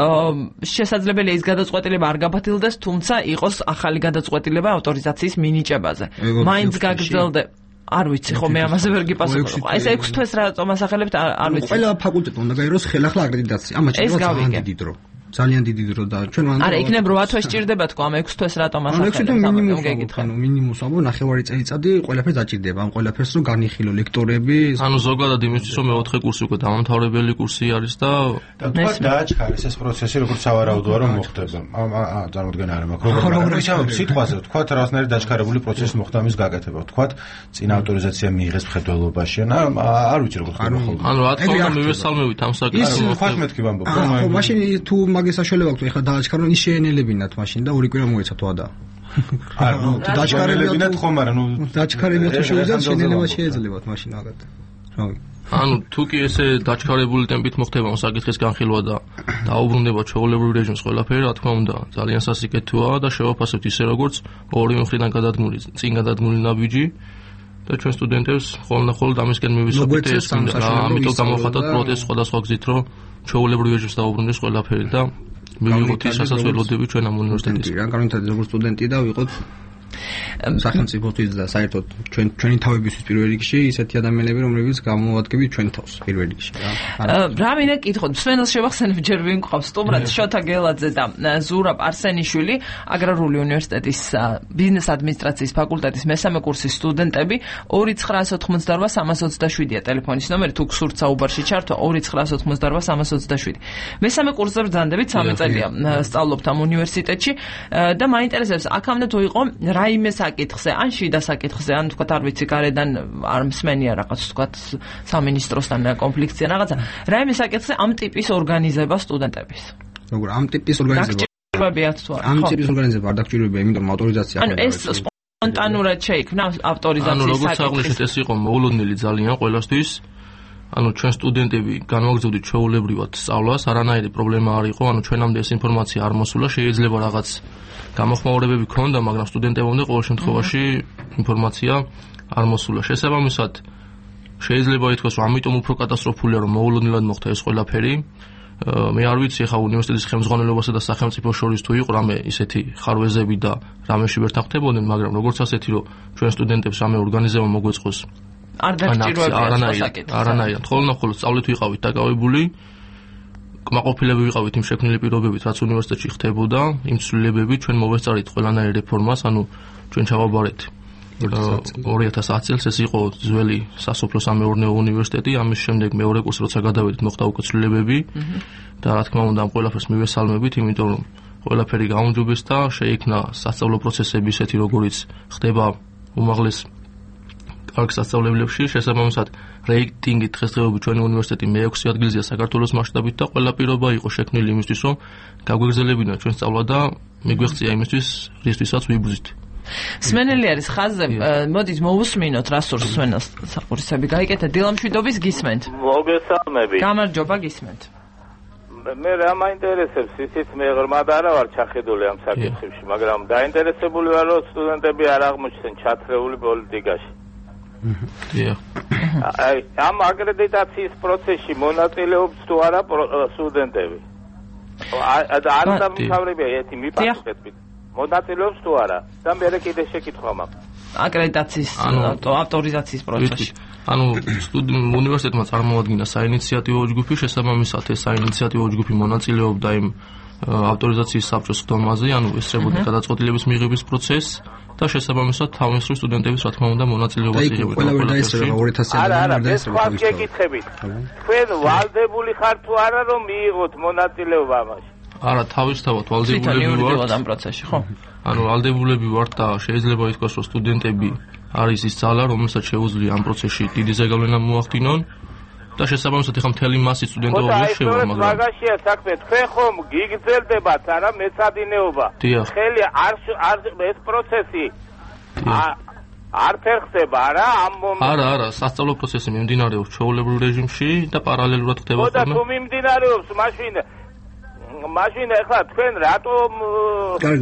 შესაძლებელია ის გადაწყვეტილება არ გაბათილდეს თუმცა იყოს ახალი გადაწყვეტილება ავტორიზაციის მინიჭებაზე მაინც გაგრძელდა არ ვიცი ხო მე ამაზე ვერ გიპასუხო ეს ექვსი თვეს რატომ ასახელებთ არ ვიცი ყველა ფაკულტეტი უნდა გაიაროს ხელახლა აკრედიტაცია ამას შეიძლება ძალიან დიდი დრო ძალიან დიდი დრო და ჩვენ ვანდა არა იქნებ რვა თვეს ჭირდება თქო ამ ექვსი თვეს რატომ ასახელებთ მინიმუმ გეკითხა ნუ მინიმუმს ამბობ ნახევარი წელიწადი ყველაფერს დაჭირდება ამ ყველაფერს რომ განიხილო ლექტორები ანუ ზოგადად იმისთვის რომ მეოთხე კურსი უკვე დამამთავრებელი კურსი არის და თქვა დააჩქარეს ეს პროცესი როგორც სავარაუდოა რომ მოხდება აა წარმოდგენა არ მაქვს როგორ ვიცავთ სიტყვაზე თქვა რაღაცნაირი დაჩქარებული პროცესი მოხდა ამის გაკეთება თქვა წინ ავტორიზაცია მიიღეს მხედველობაში ან არ ვიცი როგორ ხდება ხოლმე ანუ რა თქმა უნდა მივესალმებით ამ საკითხს ის თქვა მეთქი ვამბობ რომ ხო მაშინ თუ მაგის საშუალება აქვს ეხლა დააჩქარონ ის შეენელებინათ მაშინ და ორი კვირა მოეცა თუ არა არა ნუ დაჩქარებინათ ხომ არა ნუ დაჩქარებინათ თუ შეუძლიათ შეენელება შეეძლებათ მაშინ აგად რავი ანუ თუ კი ესე დაჩქარებული ტემპით მოხდება ამ საკითხის განხილვა და დაუბრუნდება ჩვეულებრივ რეჟიმს ყველაფერი რა თქმა უნდა ძალიან სასიკეთოა და შევაფასებთ ისე როგორც ორივე მხრიდან გადადგმული წინ გადადგმული ნაბიჯი და ჩვენ სტუდენტებს ხოლმე-ხოლმე ამისკენ მივისწრებთ ეს ამიტომ გამოვხატოთ პროტესტ სხვადასხვა გზით რომ ჩვეულებრივ რეჟიმს დაუბრუნდეს ყველაფერი და მივიღოთ ის სასაცილებლები ჩვენ ამ უნივერსიტეტის. რა განვითარდა როგორც სტუდენტი და ვიყოთ სახელმწიფოთვის და საერთოდ ჩვენ ჩვენი თავებისთვის პირველ რიგში ისეთი ადამიანები რომლებიც გამოვადგებით ჩვენ თავს პირველ რიგში რა. რა მინდა კითხოთ სვენელს შევახსენებ ჯერ ვინ ყავს სტუმრად შოთა გელაძე და ზურაბ არსენიშვილი აგრარული უნივერსიტეტის ბიზნეს ადმინისტრაციის ფაკულტეტის მესამე კურსის სტუდენტები ორი ცხრაას ოთხმოცდარვა სამას ოცდაშვიდია ტელეფონის ნომერი თუ გსურთ საუბარში ჩართვა ორი ცხრაას ოთხმოცდარვა სამას ოცდაშვიდი. მესამე კურსზე ბრძანდებით სამი წელია სწავლობთ ამ უნივერსიტეტში და მაინტერესებს აქამდე თუ იყო რაიმე საკითხზე, ან შიდა საკითხზე, ან თქვა არ ვიცი, გარედან არ მსმენია რაღაც თქვა სამინისტროსთან კონფლიქტია რაღაცა. რაიმე საკითხზე ამ ტიპის ორგანიზება სტუდენტების. როგორ ამ ტიპის ორგანიზება? დაგჭირებებიათ თუ არა? ამ ტიპის ორგანიზება არ დაგჭირებებია, იმიტომ რომ ავტორიზაცია აქვს. ანუ ეს სპონტანურად შეიქმნა ავტორიზაციის საკითხი. ანუ როგორც აღნიშნეთ, ეს იყო მოულოდნელი ძალიან ყველასთვის. ანუ ჩვენ სტუდენტები განვაგრძობდით ჩვეულებრივად სწავლას, არანაირი პრობლემა არ იყო, ანუ ჩვენამდე ეს ინფორმაცია არ მოსულა, შეიძლება რაღაც გამოხმაურებები ქონდა, მაგრამ სტუდენტებამდე ყოველ შემთხვევაში ინფორმაცია არ მოსულა. შესაბამისად, შეიძლება ითქვას, რომ ამიტომ უფრო კატასტროფულია, რომ მოულოდნელად მოხდა ეს ყველაფერი. მე არ ვიცი, ხა უნივერსიტეტის ხელმძღვანელობასა და სახელმწიფოს შორის თუ იყო რამე ისეთი ხარვეზები და რამეში ვერ თანხმდებოდნენ, მაგრამ როგორც ასეთი, რომ ჩვენ სტუდენტებს რამე ორგანიზება მოგვეწყოს არ დაგჭირვებია საკითხი. არანაირად, ხოლმე-ხოლმე სწავლით ვიყავით დაკავებული, კმაყოფილები ვიყავით იმ შექმნილი პირობებით, რაც უნივერსიტეტში ხდებოდა, იმ ცვლილებებით ჩვენ მოვესწარით ყველანაირ რეფორმას, ანუ ჩვენ ჩავაბარეთ ორი ათას ათი წელს ეს იყო ძველი სასოფლო-სამეურნეო უნივერსიტეტი, ამის შემდეგ მეორე კურსი როცა გადავედით, მოხდა უკვე ცვლილებები და რა თქმა უნდა ამ ყველაფერს მივესალმებით, იმიტომ რომ ყველაფერი გაუმჯობეს და შეიქმნა სასწავლო პროცესები ისეთი, როგორიც ხდება უმაღლეს კარგ სასწავლებლებში, შესაბამისად რეიტინგით დღესდღეობით ჩვენი უნივერსიტეტი მეექვსე ადგილზეა საქართველოს მასშტაბით და ყველა პირობა იყო შექმნილი იმისთვის, რომ გაგვეგზელებინა ჩვენ სწავლა და მიგვეღწია იმისთვის, რისთვისაც ვიბრძვით. სმენელი არის ხაზზე, მოდით მოусმინოთ რა სურს სმენელს საყურისები გაიკეთეთ დილამშვიდობის გისმენთ. მოგესალმებით. გამარჯობა გისმენთ. მე რა მაინტერესებს ისიც მე ღრმად არა ვარ ჩახედული ამ საკითხებში, მაგრამ დაინტერესებული ვარ რომ სტუდენტები არ აღმოჩნდნენ ჩათრეული პოლიტიკაში. აი ამ აკრედიტაციის პროცესში მონაწილეობს თუ არა სტუდენტები? არ დამთავრებია ერთი მიფასეთ მონაწილეობს თუ არა? და მე კიდე შეკითხვა მაქვს. აკრედიტაციის ავტორიზაციის პროცესში. ანუ უნივერსიტეტმა წარმოადგინა საინიციატივო ჯგუფი, შესაბამისად ეს საინიციატივო ჯგუფი მონაწილეობდა იმ ავტორიზაციის საბჭოს ხდომაზე, ანუ ესწრებოდა გადაწყვეტილების მიღების პროცესს და შესაბამისად თავისუფლ სტუდენტების რა თქმა უნდა მონაწილეობას იღებდა. არა, არა, ეს ხვალ გეკითხებით. თქვენ ვალდებული ხართ თუ არა რომ მიიღოთ მონაწილეობა ამაში? არა, თავისთავად ვალდებულები ვართ ამ პროცესში, ხო? ანუ ვალდებულები ვართ და შეიძლება ითქვას, რომ სტუდენტები არის ის ძალა, რომელსაც შეუძლია ამ პროცესში დიდი ზეგავლენა მოახდინონ და შესაბამისად ახლა მთელი მასი სტუდენტობა შევა, მაგრამ მაგაშია საქმე, თქვენ ხომ გიგრძელდებათ არა მეცადინეობა? ხელი არ არ ეს პროცესი არ ფერხდება არა ამ მომენტში? არა, არა, სასწავლო პროცესი მიმდინარეობს ჩვეულებრივ რეჟიმში და პარალელურად ხდება ხოლმე. ხო და თუ მიმდინარეობს, მაშინ მაშინ ახლა თქვენ რატომ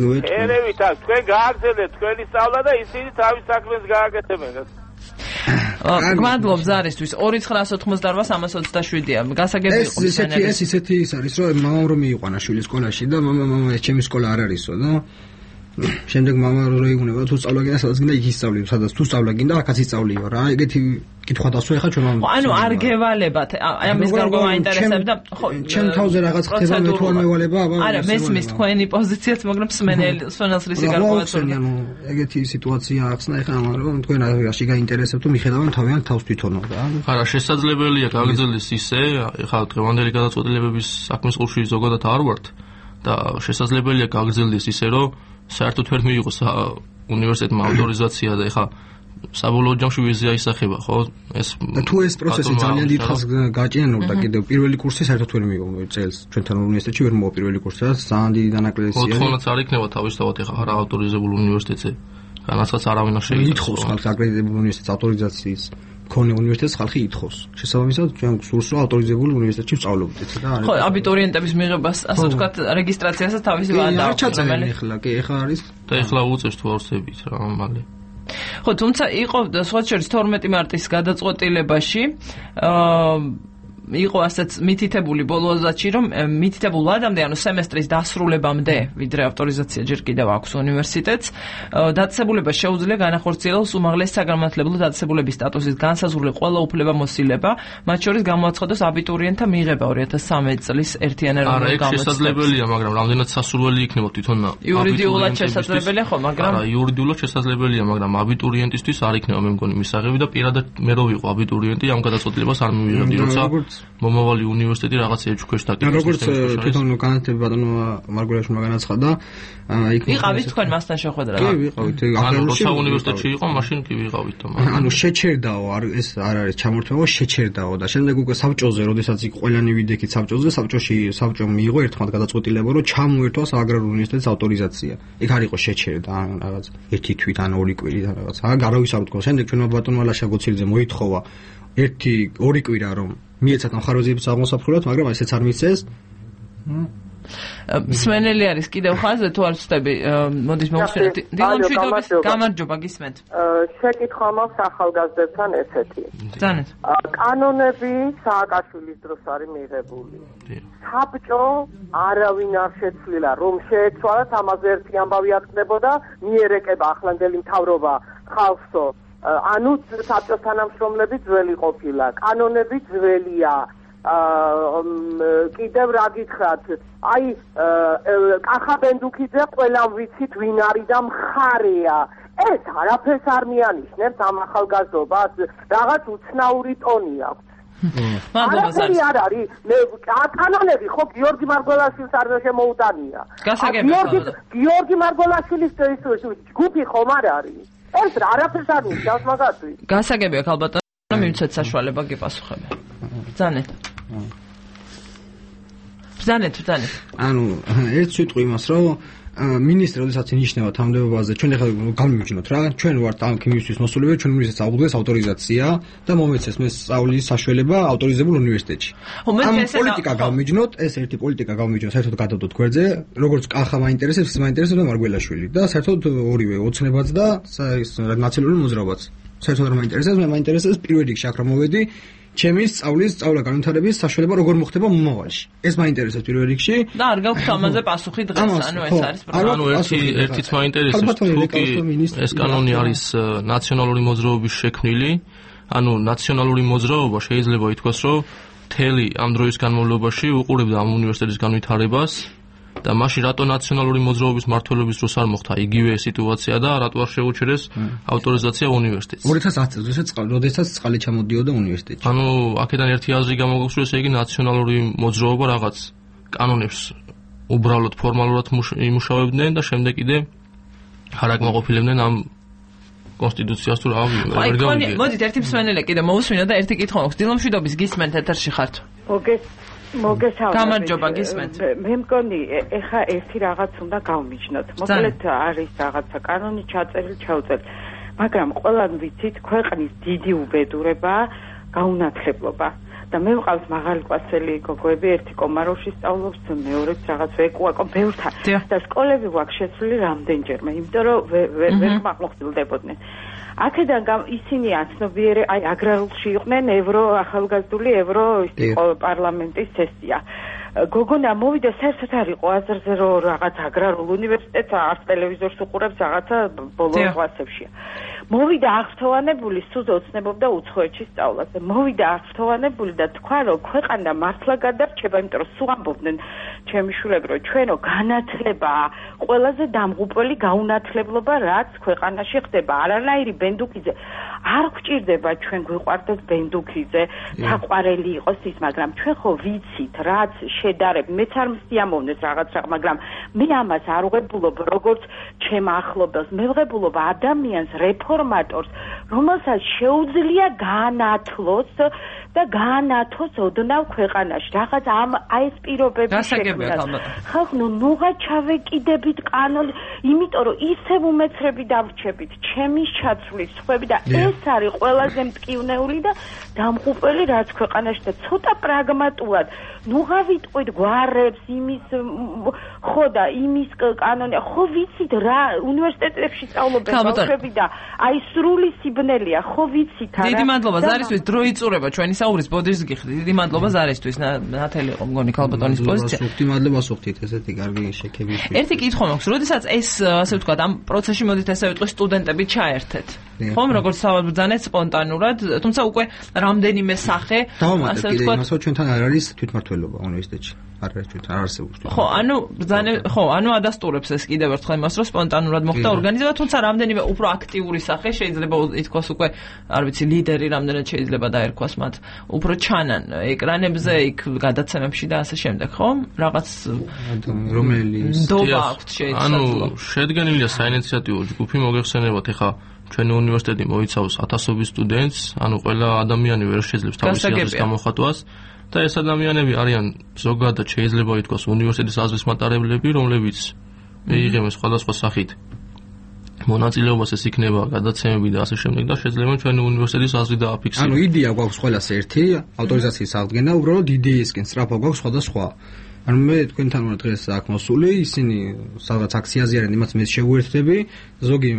ერევით აქ თქვენ გააგრძელეთ თქვენი სწავლა და ისინი თავის საქმეს გააკეთებენ. გმადლობ ზარისთვის. ორი ცხრაას ოთხმოცდაორვა სამას ოცდაშვიდია. გასაგები იყო ესეთი ეს ისეთი ის არის რომ მამამ რომ მიიყვანა შვილი სკოლაში და მამა მამა ეს ჩემი სკოლა არ არისო და შემდეგ მამა რო იგუნება თუ სწავლა გინდა სადაც გინდა იქ ისწავლი სადაც თუ სწავლა გინდა აქაც ისწავლიო რა ეგეთი კითხვა დასვა ეხა ჩვენ ამ ანუ არ გევალებათ აი ამის გარკვევა მაინტერესებდა ხო ჩემ თავზე რაღაც ხდება მე თუ არ მევალება აბა არა მესმის თქვენი პოზიციაც მაგრამ სმენელი სვენელს რისი გარკვევაცია ეგეთი სიტუაცია ახსნა ეხა რომ თქვენ რაში გაინტერესებთ თუ მიხედავენ თავიანთ თავს თვითონო რა არა შესაძლებელია გაგრძელდეს ისე ეხა დღევანდელი გადაწყვეტილებების საქმის ყურში ზოგადად არ ვართ და შესაძლებელია გაგრძელდეს ისე რომ საერთოდ ვერ მიიღოს უნივერსიტეტმა ავტორიზაცია და ეხა საბოლოო ჯამში ვიზა ისახება ხო ეს და თუ ეს პროცესი ძალიან დიდ ხანს გაჭიანურდა კიდევ პირველი კურსი საერთოდ ვერ მიიღო წელს ჩვენთან უნივერსიტეტში ვერ მოვა პირველი კურსი და ძალიან დიდი დანაკლისია ოთხონაც არ იქნება თავისთავად ეხა არა ავტორიზებულ უნივერსიტეტზე განაცხადს არავინ არ შეიძლება ითხოვს ხალხი აკრედიტებულ უნივერსიტეტს ავტორიზაციის ქონე უნივერსიტეტს ხალხი ითხოვს შესაბამისად ჩვენ გსურს რომ ავტორიზებულ უნივერსიტეტში ვსწავლობდეთ და ხო აბიტურიენტების მიღებას ასე ვთქვათ რეგისტრაციასაც თავისი ვადა არ ჩაწერენ ეხლა კი ეხლა არის და ეხლა უწევს თუ არ ვსებით რა მალე ხო თუმცა იყო სხვა შორის თორმეტი მარტის გადაწყვეტილებაში აა იყო ასეც მითითებული ბოლოაზაში რომ მითითებულ ვადამდე ანუ სემესტრის დასრულებამდე ვიდრე ავტორიზაცია ჯერ კიდევ აქვს უნივერსიტეტს დაწესებულებას შეუძლია განახორციელოს უმაღლესი საგანმანათლებლო დაწესებულების სტატუსის განსაზღვრული ყველა უფლებამოსილება მათ შორის გამოაცხადოს აბიტურიენტთა მიღება ორი ათას სამი წლის ერთიან ეროვნულ გამოცდებს არა ეს შესაძლებელია მაგრამ რამდენად სასურველი იქნება თვითონ იურიდიულად შესაძლებელია ხო მაგრამ არა იურიდიულად შესაძლებელია მაგრამ აბიტურიენტისთვის არ იქნება მე მგონი მისაღები და პირადად მე რო ვიყო აბიტურიენტი ამ გადაწყვეტილებას არ მივიღებდი როცა მომავალი უნივერსიტეტი რაღაც ეჭქვეშ დაკიდოს. როგორც თვითონ განათლება ბატონო მარგულაშვილმა განაცხადა, იქ ვიყავით თქვენ მასთან შეხვედრა. კი, ვიყავით. ანუ როცა უნივერსიტეტში იყო, მაშინ კი ვიყავით. ანუ შეჩერდაო, ეს არ არის ჩამორთმევა, შეჩერდაო და შემდეგ უკვე საბჭოზე, როდესაც იქ ყველანი ვიდექით საბჭოზე, საბჭოში საბჭომ მიიღო ერთხმად გადაწყვეტილება, რომ ჩამოერთვას აგრარულ უნივერსიტეტის ავტორიზაცია. იქ არ იყო შეჩერდა, ან რაღაც ერთი თვით ან ორი კვირით ან რაღაც. აა გარავისაუბრეთ. შემდეგ ჩვენმა ბატონმა ლაშა გოცილიძე მოითხოვა ერთი ორი კვირა რომ მიეცათ მხაროზიების აღმოსაფრთხებლად, მაგრამ ესეც არ მისცეს. სმენელი არის კიდევ ხაზზე თუ არ ვწდები, მოდის მოვხსენოთ. დილომშვიდობის გამარჯობა გისმენთ. შეკითხვა მაქვს ახალგაზრდებთან ესეთი. ბრძანეთ. კანონები სააკაშვილის დროს არის მიღებული. საბჭო არავინ არ შეცვლილა რომ შეეცვალათ ამაზე ერთი ამბავი აკეთებოდა, მიერეკება ახლანდელი მთავრობა ხალხსო ანუ საბჭოს თანამშრომლები ძველი ყოფილა, კანონები ძველია. კიდევ რა გითხრათ, აი კახა ბენდუქიძე ყველამ ვიცით ვინ არის და მხარეა. ეს არაფერს არ მიანიშნებს ამ ახალგაზრდობას, რაღაც უცნაური ტონი აქვს. არაფერი არ არის, კანონები ხო გიორგი მარგველაშვილს არ შემოუტანია. გიორგი გიორგი მარგველაშვილის ჯგუფი ხომ არ არის? ეს არაფერს არ ნიშნავს მაგათვი. გასაგებია ქალბატონო, მივცეთ საშუალება გიპასუხებია. ბრძანეთ. ბრძანეთ, ბრძანეთ. ანუ ერთ სიტყვი იმას, რომ მინისტრი როდესაც ინიშნება თანამდებობაზე, ჩვენ ახლა გამივიჯნოთ რა, ჩვენ ვართ ამ ქიმიისთვის მოსულები, ჩვენ მინისტრს აუღდეს ავტორიზაცია და მომეცეს მე სწავლის საშუალება ავტორიზებულ უნივერსიტეტში. ამ პოლიტიკა გამივიჯნოთ, ეს ერთი პოლიტიკა გამივიჯნოთ, საერთოდ გადავდოთ გვერდზე, როგორც კახა მაინტერესებს, ის მაინტერესებს მარგველაშვილი და საერთოდ ორივე ოცნებაც და ნაციონალური მოძრაობაც. საერთოდ არ მაინტერესებს, მე მაინტერესებს პირველ რიგში აქ რომ მოვედი ჩემი სწავლის სწავლა განვითარების საშუალება როგორ მოხდება მომავალში. ეს მაინტერესებს პირველ რიგში და არ გაქვთ ამაზე პასუხი დღეს, ანუ ეს არის პრობლემა. ანუ ერთი ერთიც მაინტერესებს, თუ კი ეს კანონი არის ნაციონალური მოძრაობის შექმნილი, ანუ ნაციონალური მოძრაობა შეიძლება ითქვას, რომ მთელი ამ დროის განმავლობაში უყურებდა ამ უნივერსიტეტის განვითარებას და მაშინ რატო ნაციონალური მოძრაობის მმართველობის დროს არ მოხდა იგივე სიტუაცია და რატო არ შეუჩერეს ავტორიზაცია უნივერსიტეტს. ორი ათას ათი წელს როდესაც წყალი ჩამოდიოდა უნივერსიტეტში. ანუ აქედან ერთი აზრი გამოგხსნა, ესე იგი ნაციონალური მოძრაობა რაღაც კანონებს უბრალოდ ფორმალურად იმუშავებდნენ და შემდეგ კიდე არ აკმაყოფილებდნენ ამ კონსტიტუციას თუ რა ვერ გავიგე. მოდით ერთი მსმენელი კიდე მოусმინო და ერთი კითხვა მაქვს. დილომშვიდობის გისმენთ ეთერში ხართ. მოგეს მოგესალმებით. გამარჯობა გისმენთ. მე მგონი ეხა ერთი რაღაც უნდა გავმიჯნოთ. მოკლედ არის რაღაცა კანონი ჩაწერილი, ჩაუწერილი. მაგრამ ყველანი ვიცით, ქვეყნის დიდი უბედურება, გაუნათლებლობა. და მე ვყავს მაღალი კლასელი გოგოები, ერთი კომაროვში სწავლობს, მეორეც რაღაც ეკუაკო ბევრთან. და სკოლები გვაქვს შეცვლილი რამდენჯერმე, იმიტომ რომ ვერ მოხდილდებოდნენ. აქედან ისინი აცნობიერე, აი აგრარულში იყვნენ ევრო ახალგაზრდული ევრო პარლამენტის სესია. გოგონა მოვიდა საერთოდ არ იყო აზრზე რომ რაღაც აგრარულ უნივერსიტეტს არც ტელევიზორს უყურებს რაღაცა ბოლო კლასებშია. მოვიდა აღფრთოვანებული სულ ოცნებობდა უცხოეთში სწავლას და მოვიდა აღფრთოვანებული და თქვა რომ ქვეყანა მართლა გადარჩება, იმიტომ რომ სულ ამბობდნენ ჩემი შვილები რომ ჩვენო განათლებაა ყველაზე დამღუპველი გაუნათლებლობა რაც ქვეყანაში ხდება. არანაირი ბენდუქიძე არ გვჭირდება ჩვენ გვიყვარდეს ბენდუქიძე, საყვარელი იყოს ის, მაგრამ ჩვენ ხო ვიცით რაც შედარებ, მეც არ მსიამოვნეს რაღაც რაღაც, მაგრამ მე ამას არ ვღებულობ როგორც ჩემ ახლობელს, მე ვღებულობ ადამიანს, რეფორმატორს, რომელსაც შეუძლია გაანათლოს და გაანათოს ოდნავ ქვეყანაში. რაღაც ამ აი ეს პირობები შექმნას. ხალხ ნუ ნუღა ჩავეკიდებით კანონი, იმიტომ რომ ისევ უმეცრები დავრჩებით, ჩემის ჩაცვლის სხვები და ეს არის ყველაზე მტკივნეული და დამღუპველი რაც ქვეყანაში და ცოტა პრაგმატულად ნუღა ვიტყვით გვარებს იმის ხო და იმის კანონი ხო ვიცით რა უნივერსიტეტებში სწავლობენ ბავშვები და აი სრული სიბნელეა ხო ვიცით არა. დიდი მადლობა ზარისთვის, დრო იწურება ჩვენი საუბრის ბოდიშს გიხდით. დიდი მადლობა ზარისთვის, ნათელი იყო მგონი ქალბატონის პოზიცია. სუფთი მადლობა სუფთით, ესეთი კარგი შექები. ერთი კითხვა მაქვს, როდესაც ეს ასე ვთქვათ ამ პროცესში მოდით ესე ვიტყვი სტუდენტები ჩაერთეთ. ხომ როგორც საბრძანეთ სპონტანურად, თუმცა უკვე რამდენიმე სახე ასე ვთქვათ ჩვენთან არ არის თვითმმართველობა უნივერსიტეტში. არ არის ჩვენ არ არსებობს. ხო, ანუ ბრძანე, ხო, ანუ ადასტურებს ეს კიდევ ერთხელ იმას, რომ სპონტანურად მოხდა ორგანიზება, თუმცა რამდენიმე უფრო აქტიური სახე შეიძლება ითქვას უკვე, არ ვიცი, ლიდერი რამდენად შეიძლება დაერქვას მათ. უფრო ჩანან ეკრანებზე, იქ გადაცემებში და ასე შემდეგ, ხო? რაღაც რომელი ნდობა აქვს შეიძლება. ანუ შედგენილია საინიციატივო ჯგუფი, მოგეხსენებათ ახლა ჩვენი უნივერსიტეტი მოიცავს ათასობით სტუდენტს, ანუ ყველა ადამიანი ვერ შეძლებს თავისი აზრის გამოხატვას. და ეს ადამიანები არიან ზოგადად შეიძლება ითქვას უნივერსიტეტის აზრის მატარებლები, რომლებიც მიიღებენ სხვადასხვა სახით მონაწილეობას, ეს იქნება გადაცემები და ასე შემდეგ და შეძლება ჩვენი უნივერსიტეტის აზრი დააფიქსიროს. ანუ იდეა გვაქვს ყველას ერთი, ავტორიზაციის აღდგენა, უბრალოდ იდეისკენ სწრაფად გვაქვს სხვადასხვა. ანუ მე თქვენთან ვარ დღეს აქ მოსული, ისინი სადღაც აქციაზე არიან, იმას მე შევუერთდები, ზოგი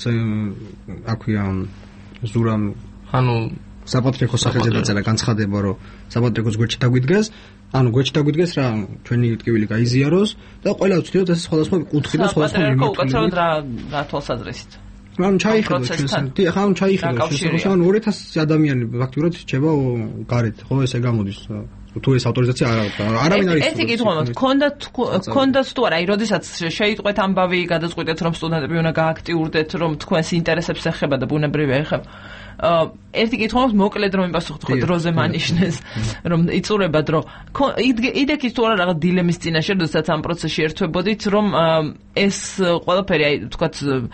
აქვია ზურამ ანუ საპატრიარქოს სახელზე დაწერა განცხადება, რომ საპატრიარქოს გვერდში დაგვიდგეს, ანუ გვერდში დაგვიდგეს რა, ჩვენი ტკივილი გაიზიაროს და ყველა ვცდილობთ ეს სხვადასხვა კუთხე და სხვადასხვა მიმართულებით. უკაცრავად რა რა თვალსაზრისით. ანუ ჩაიხედო ჩვენთან. დიახ, ანუ ჩაიხედო შესაძლოა ანუ ორი ათასი ადამიანი ფაქტურად რჩება გარეთ, ხო ესე გამოდის. თუ ეს ავტორიზაცია არ არავინ არის. ერთი კითხვა მაქვს, ქონდათ ქონდათ თუ არა, აი, როდესაც შეიტყვეთ ამბავი, გადაწყვიტეთ რომ სტუდენტები უნდა გააქტიურდეთ, რომ თქვენს ინტერესებს ეხება და ბუნებრივია ეხება. ერთი კითხვა მაქვს, მოკლედ რომ იმპასუხოთ, ხო დროზე მანიშნეს, რომ იწურება დრო. იდექით თუ არა რაღაც დილემის წინაშე, როდესაც ამ პროცესში ერთვებოდით, რომ ეს ყველაფერი, აი, თქვათ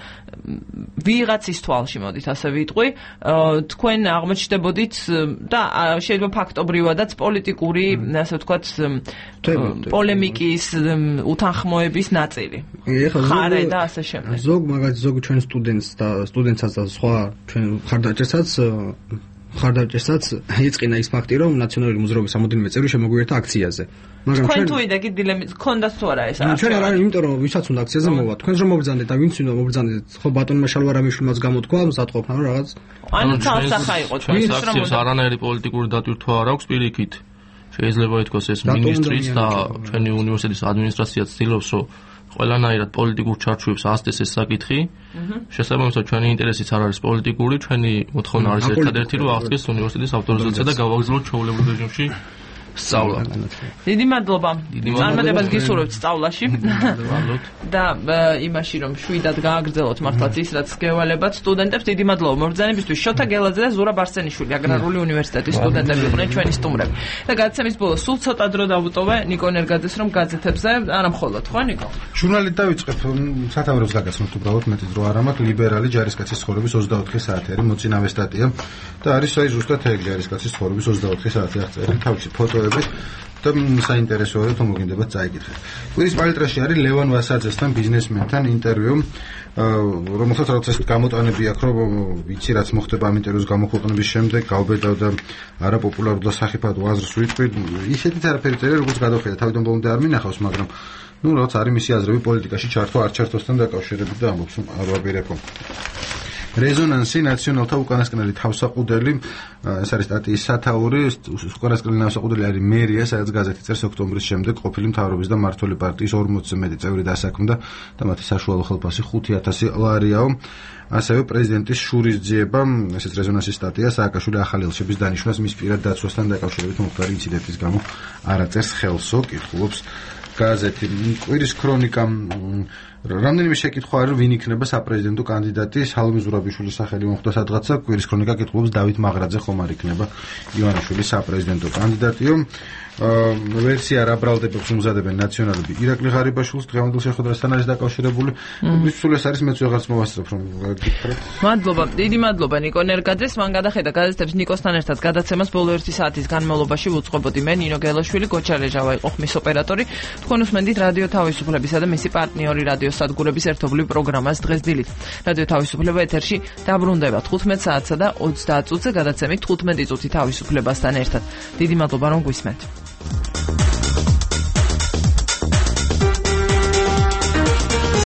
ვიღაცის თვალში მოდით ასე ვიტყვი, თქვენ აღმოჩნდებოდით და შეიძლება ფაქტობრივადაც პოლიტიკური, ასე ვთქვათ, პოლემიკის, უთანხმოების ნაწილი. ხარე და ასე შემდეგ. ზოგ მაგალითად ზოგ ჩვენ სტუდენტს და სტუდენტსაც და სხვა ჩვენ ხარდაჭერსაც ხარდაჭერსაც ეწყინა ის ფაქტი, რომ ნაციონალური მუზეუმის რამოდენიმე წევრი შემოგვიერთდა აქციაზე. მაგრამ ჩვენ თუ იდეგი დილემის ქონდათ თუ არა ეს არა. ჩვენ არ არის, იმიტომ რომ ვისაც უნდა აქციაზე მოვა. თქვენს რომ მობრძანდეთ და ვინც უნდა მობრძანდეთ, ხო ბატონმა შალვარამიშვილმაც გამოთქვა, მზადყოფნა რომ რაღაც ანუ თალსახა იყო ჩვენს აქციას არანაირი პოლიტიკური დატვირთვა არ აქვს პირიქით. შეიძლება ითქვას ეს მინისტრიც და ჩვენი უნივერსიტეტის ადმინისტრაციაც ცდილობს, რომ ყველანაირად პოლიტიკურ ჩარჩოებს ასდეს ეს საკითხი. შესაბამისად ჩვენი ინტერესიც არ არის პოლიტიკური, ჩვენი მოთხოვნა არის ერთადერთი, რომ აღდგეს უნივერსიტეტის ავტორიზაცია და გავაგრძელოთ ჩვეულებრივ რეჟიმში სწავლა. დიდი მადლობა. წარმატებას გისურვებთ სწავლაში. და იმაში რომ შვიდად გააგრძელოთ მართლაც ის რაც გევალებათ სტუდენტებს. დიდი მადლობა მობრძანებისთვის. შოთა გელაძე და ზურაბ არსენიშვილი აგრარული უნივერსიტეტის სტუდენტები იყვნენ ჩვენი სტუმრები. და გადაცემის ბოლოს სულ ცოტა დრო დავუტოვე ნიკო ნერგაძეს რომ გაზეთებზე არა მხოლოდ ხო ნიკო. ჟურნალით დავიწყებ, სათამაროს გაგაცნობთ უბრალოდ მეტი დრო არ მაქვს. ლიბერალი ჯარისკაცის ცხოვრების ოცდაოთხი საათი არის მოწინავე სტატია და არის აი ზუსტად ეგ ჯარისკაცის ცხოვრების ოცდაოთხი საათი აღწერილი. თავისი ფოტო მოგწევებით და საინტერესოა თუ მოგინდებათ წაიკითხეთ. კვირის პალიტრაში არის ლევან ვასაძესთან ბიზნესმენთან ინტერვიუ, რომელსაც რაღაც ეს გამოტანები აქვს, რომ ვიცი რაც მოხდება ამ ინტერვიუს გამოქვეყნების შემდეგ, გავბედავ და არაპოპულარულ და სახიფათო აზრს ვიტყვი. ისეთიც არაფერი წერია, როგორც გადავხედა, თავიდან ბოლომდე არ მინახავს, მაგრამ ნუ რაღაც არის მისი აზრები პოლიტიკაში ჩართვა არ ჩართვასთან დაკავშირებით და ამბობს, რომ არ ვაპირებო. რეზონანსი ნაციონალთა უკანასკნელი თავსაყუდელი, ეს არის სტატიის სათაური, უკანასკნელი თავსაყუდელი არის მერია, სადაც გაზეთი წერს ოქტომბრის შემდეგ ყოფილი მთავრობის და მმართველი პარტიის ორმოცზე მეტი წევრი დასაქმდა და მათი საშუალო ხელფასი ხუთი ათასი ლარიაო. ასევე პრეზიდენტის შურისძიება, ესეც რეზონანსის სტატია, სააკაშვილი ახალი ელჩების დანიშვნას მის პირად დაცვასთან დაკავშირებით მომხდარი ინციდენტის გამო არ აწერს ხელსო, კითხულობს გაზეთი. კვირის ქრონიკა რამდენიმე შეკითხვა არის, ვინ იქნება საპრეზიდენტო კანდიდატი, სალომე ზურაბიშვილის სახელი მოხვდა სადღაცა. კვირის ქრონიკა კითხულობს დავით მაღრაძე ხომ არ იქნება ივანიშვილის საპრეზიდენტო კანდიდატიო. ვერსია რა ბრალდებებს უმზადებენ ნაციონალები ირაკლი ღარიბაშვილს დღევანდელ შეხვედრასთან არის დაკავშირებული. სულ ეს არის მეც ვეღარც მოვასწრებ რომ გითხრათ. მადლობა, დიდი მადლობა ნიკო ნერგაძეს. მან გადახედა გაზეთებს ნიკოსთან ერთად გადაცემას ბოლო ერთი საათის განმავლობაში ვუწყობოდი მე ნინო გელაშვილი, გოჩა რეჟავა იყო ხმის ოპერატორი. თქვენ უსმენდით რადიო თავისუფლებისა და მისი პარტნიორი რადიო სადგურების ერთობლივ პროგრამას დღეს დილით. რადიო თავისუფლება ეთერში დაბრუნდება თხუთმეტ საათსა და ოცდაათ წუთზე გადაცემით თხუთმეტი წუთი თავისუფლებასთან ერთად. დიდი მადლობა რომ გვისმენთ.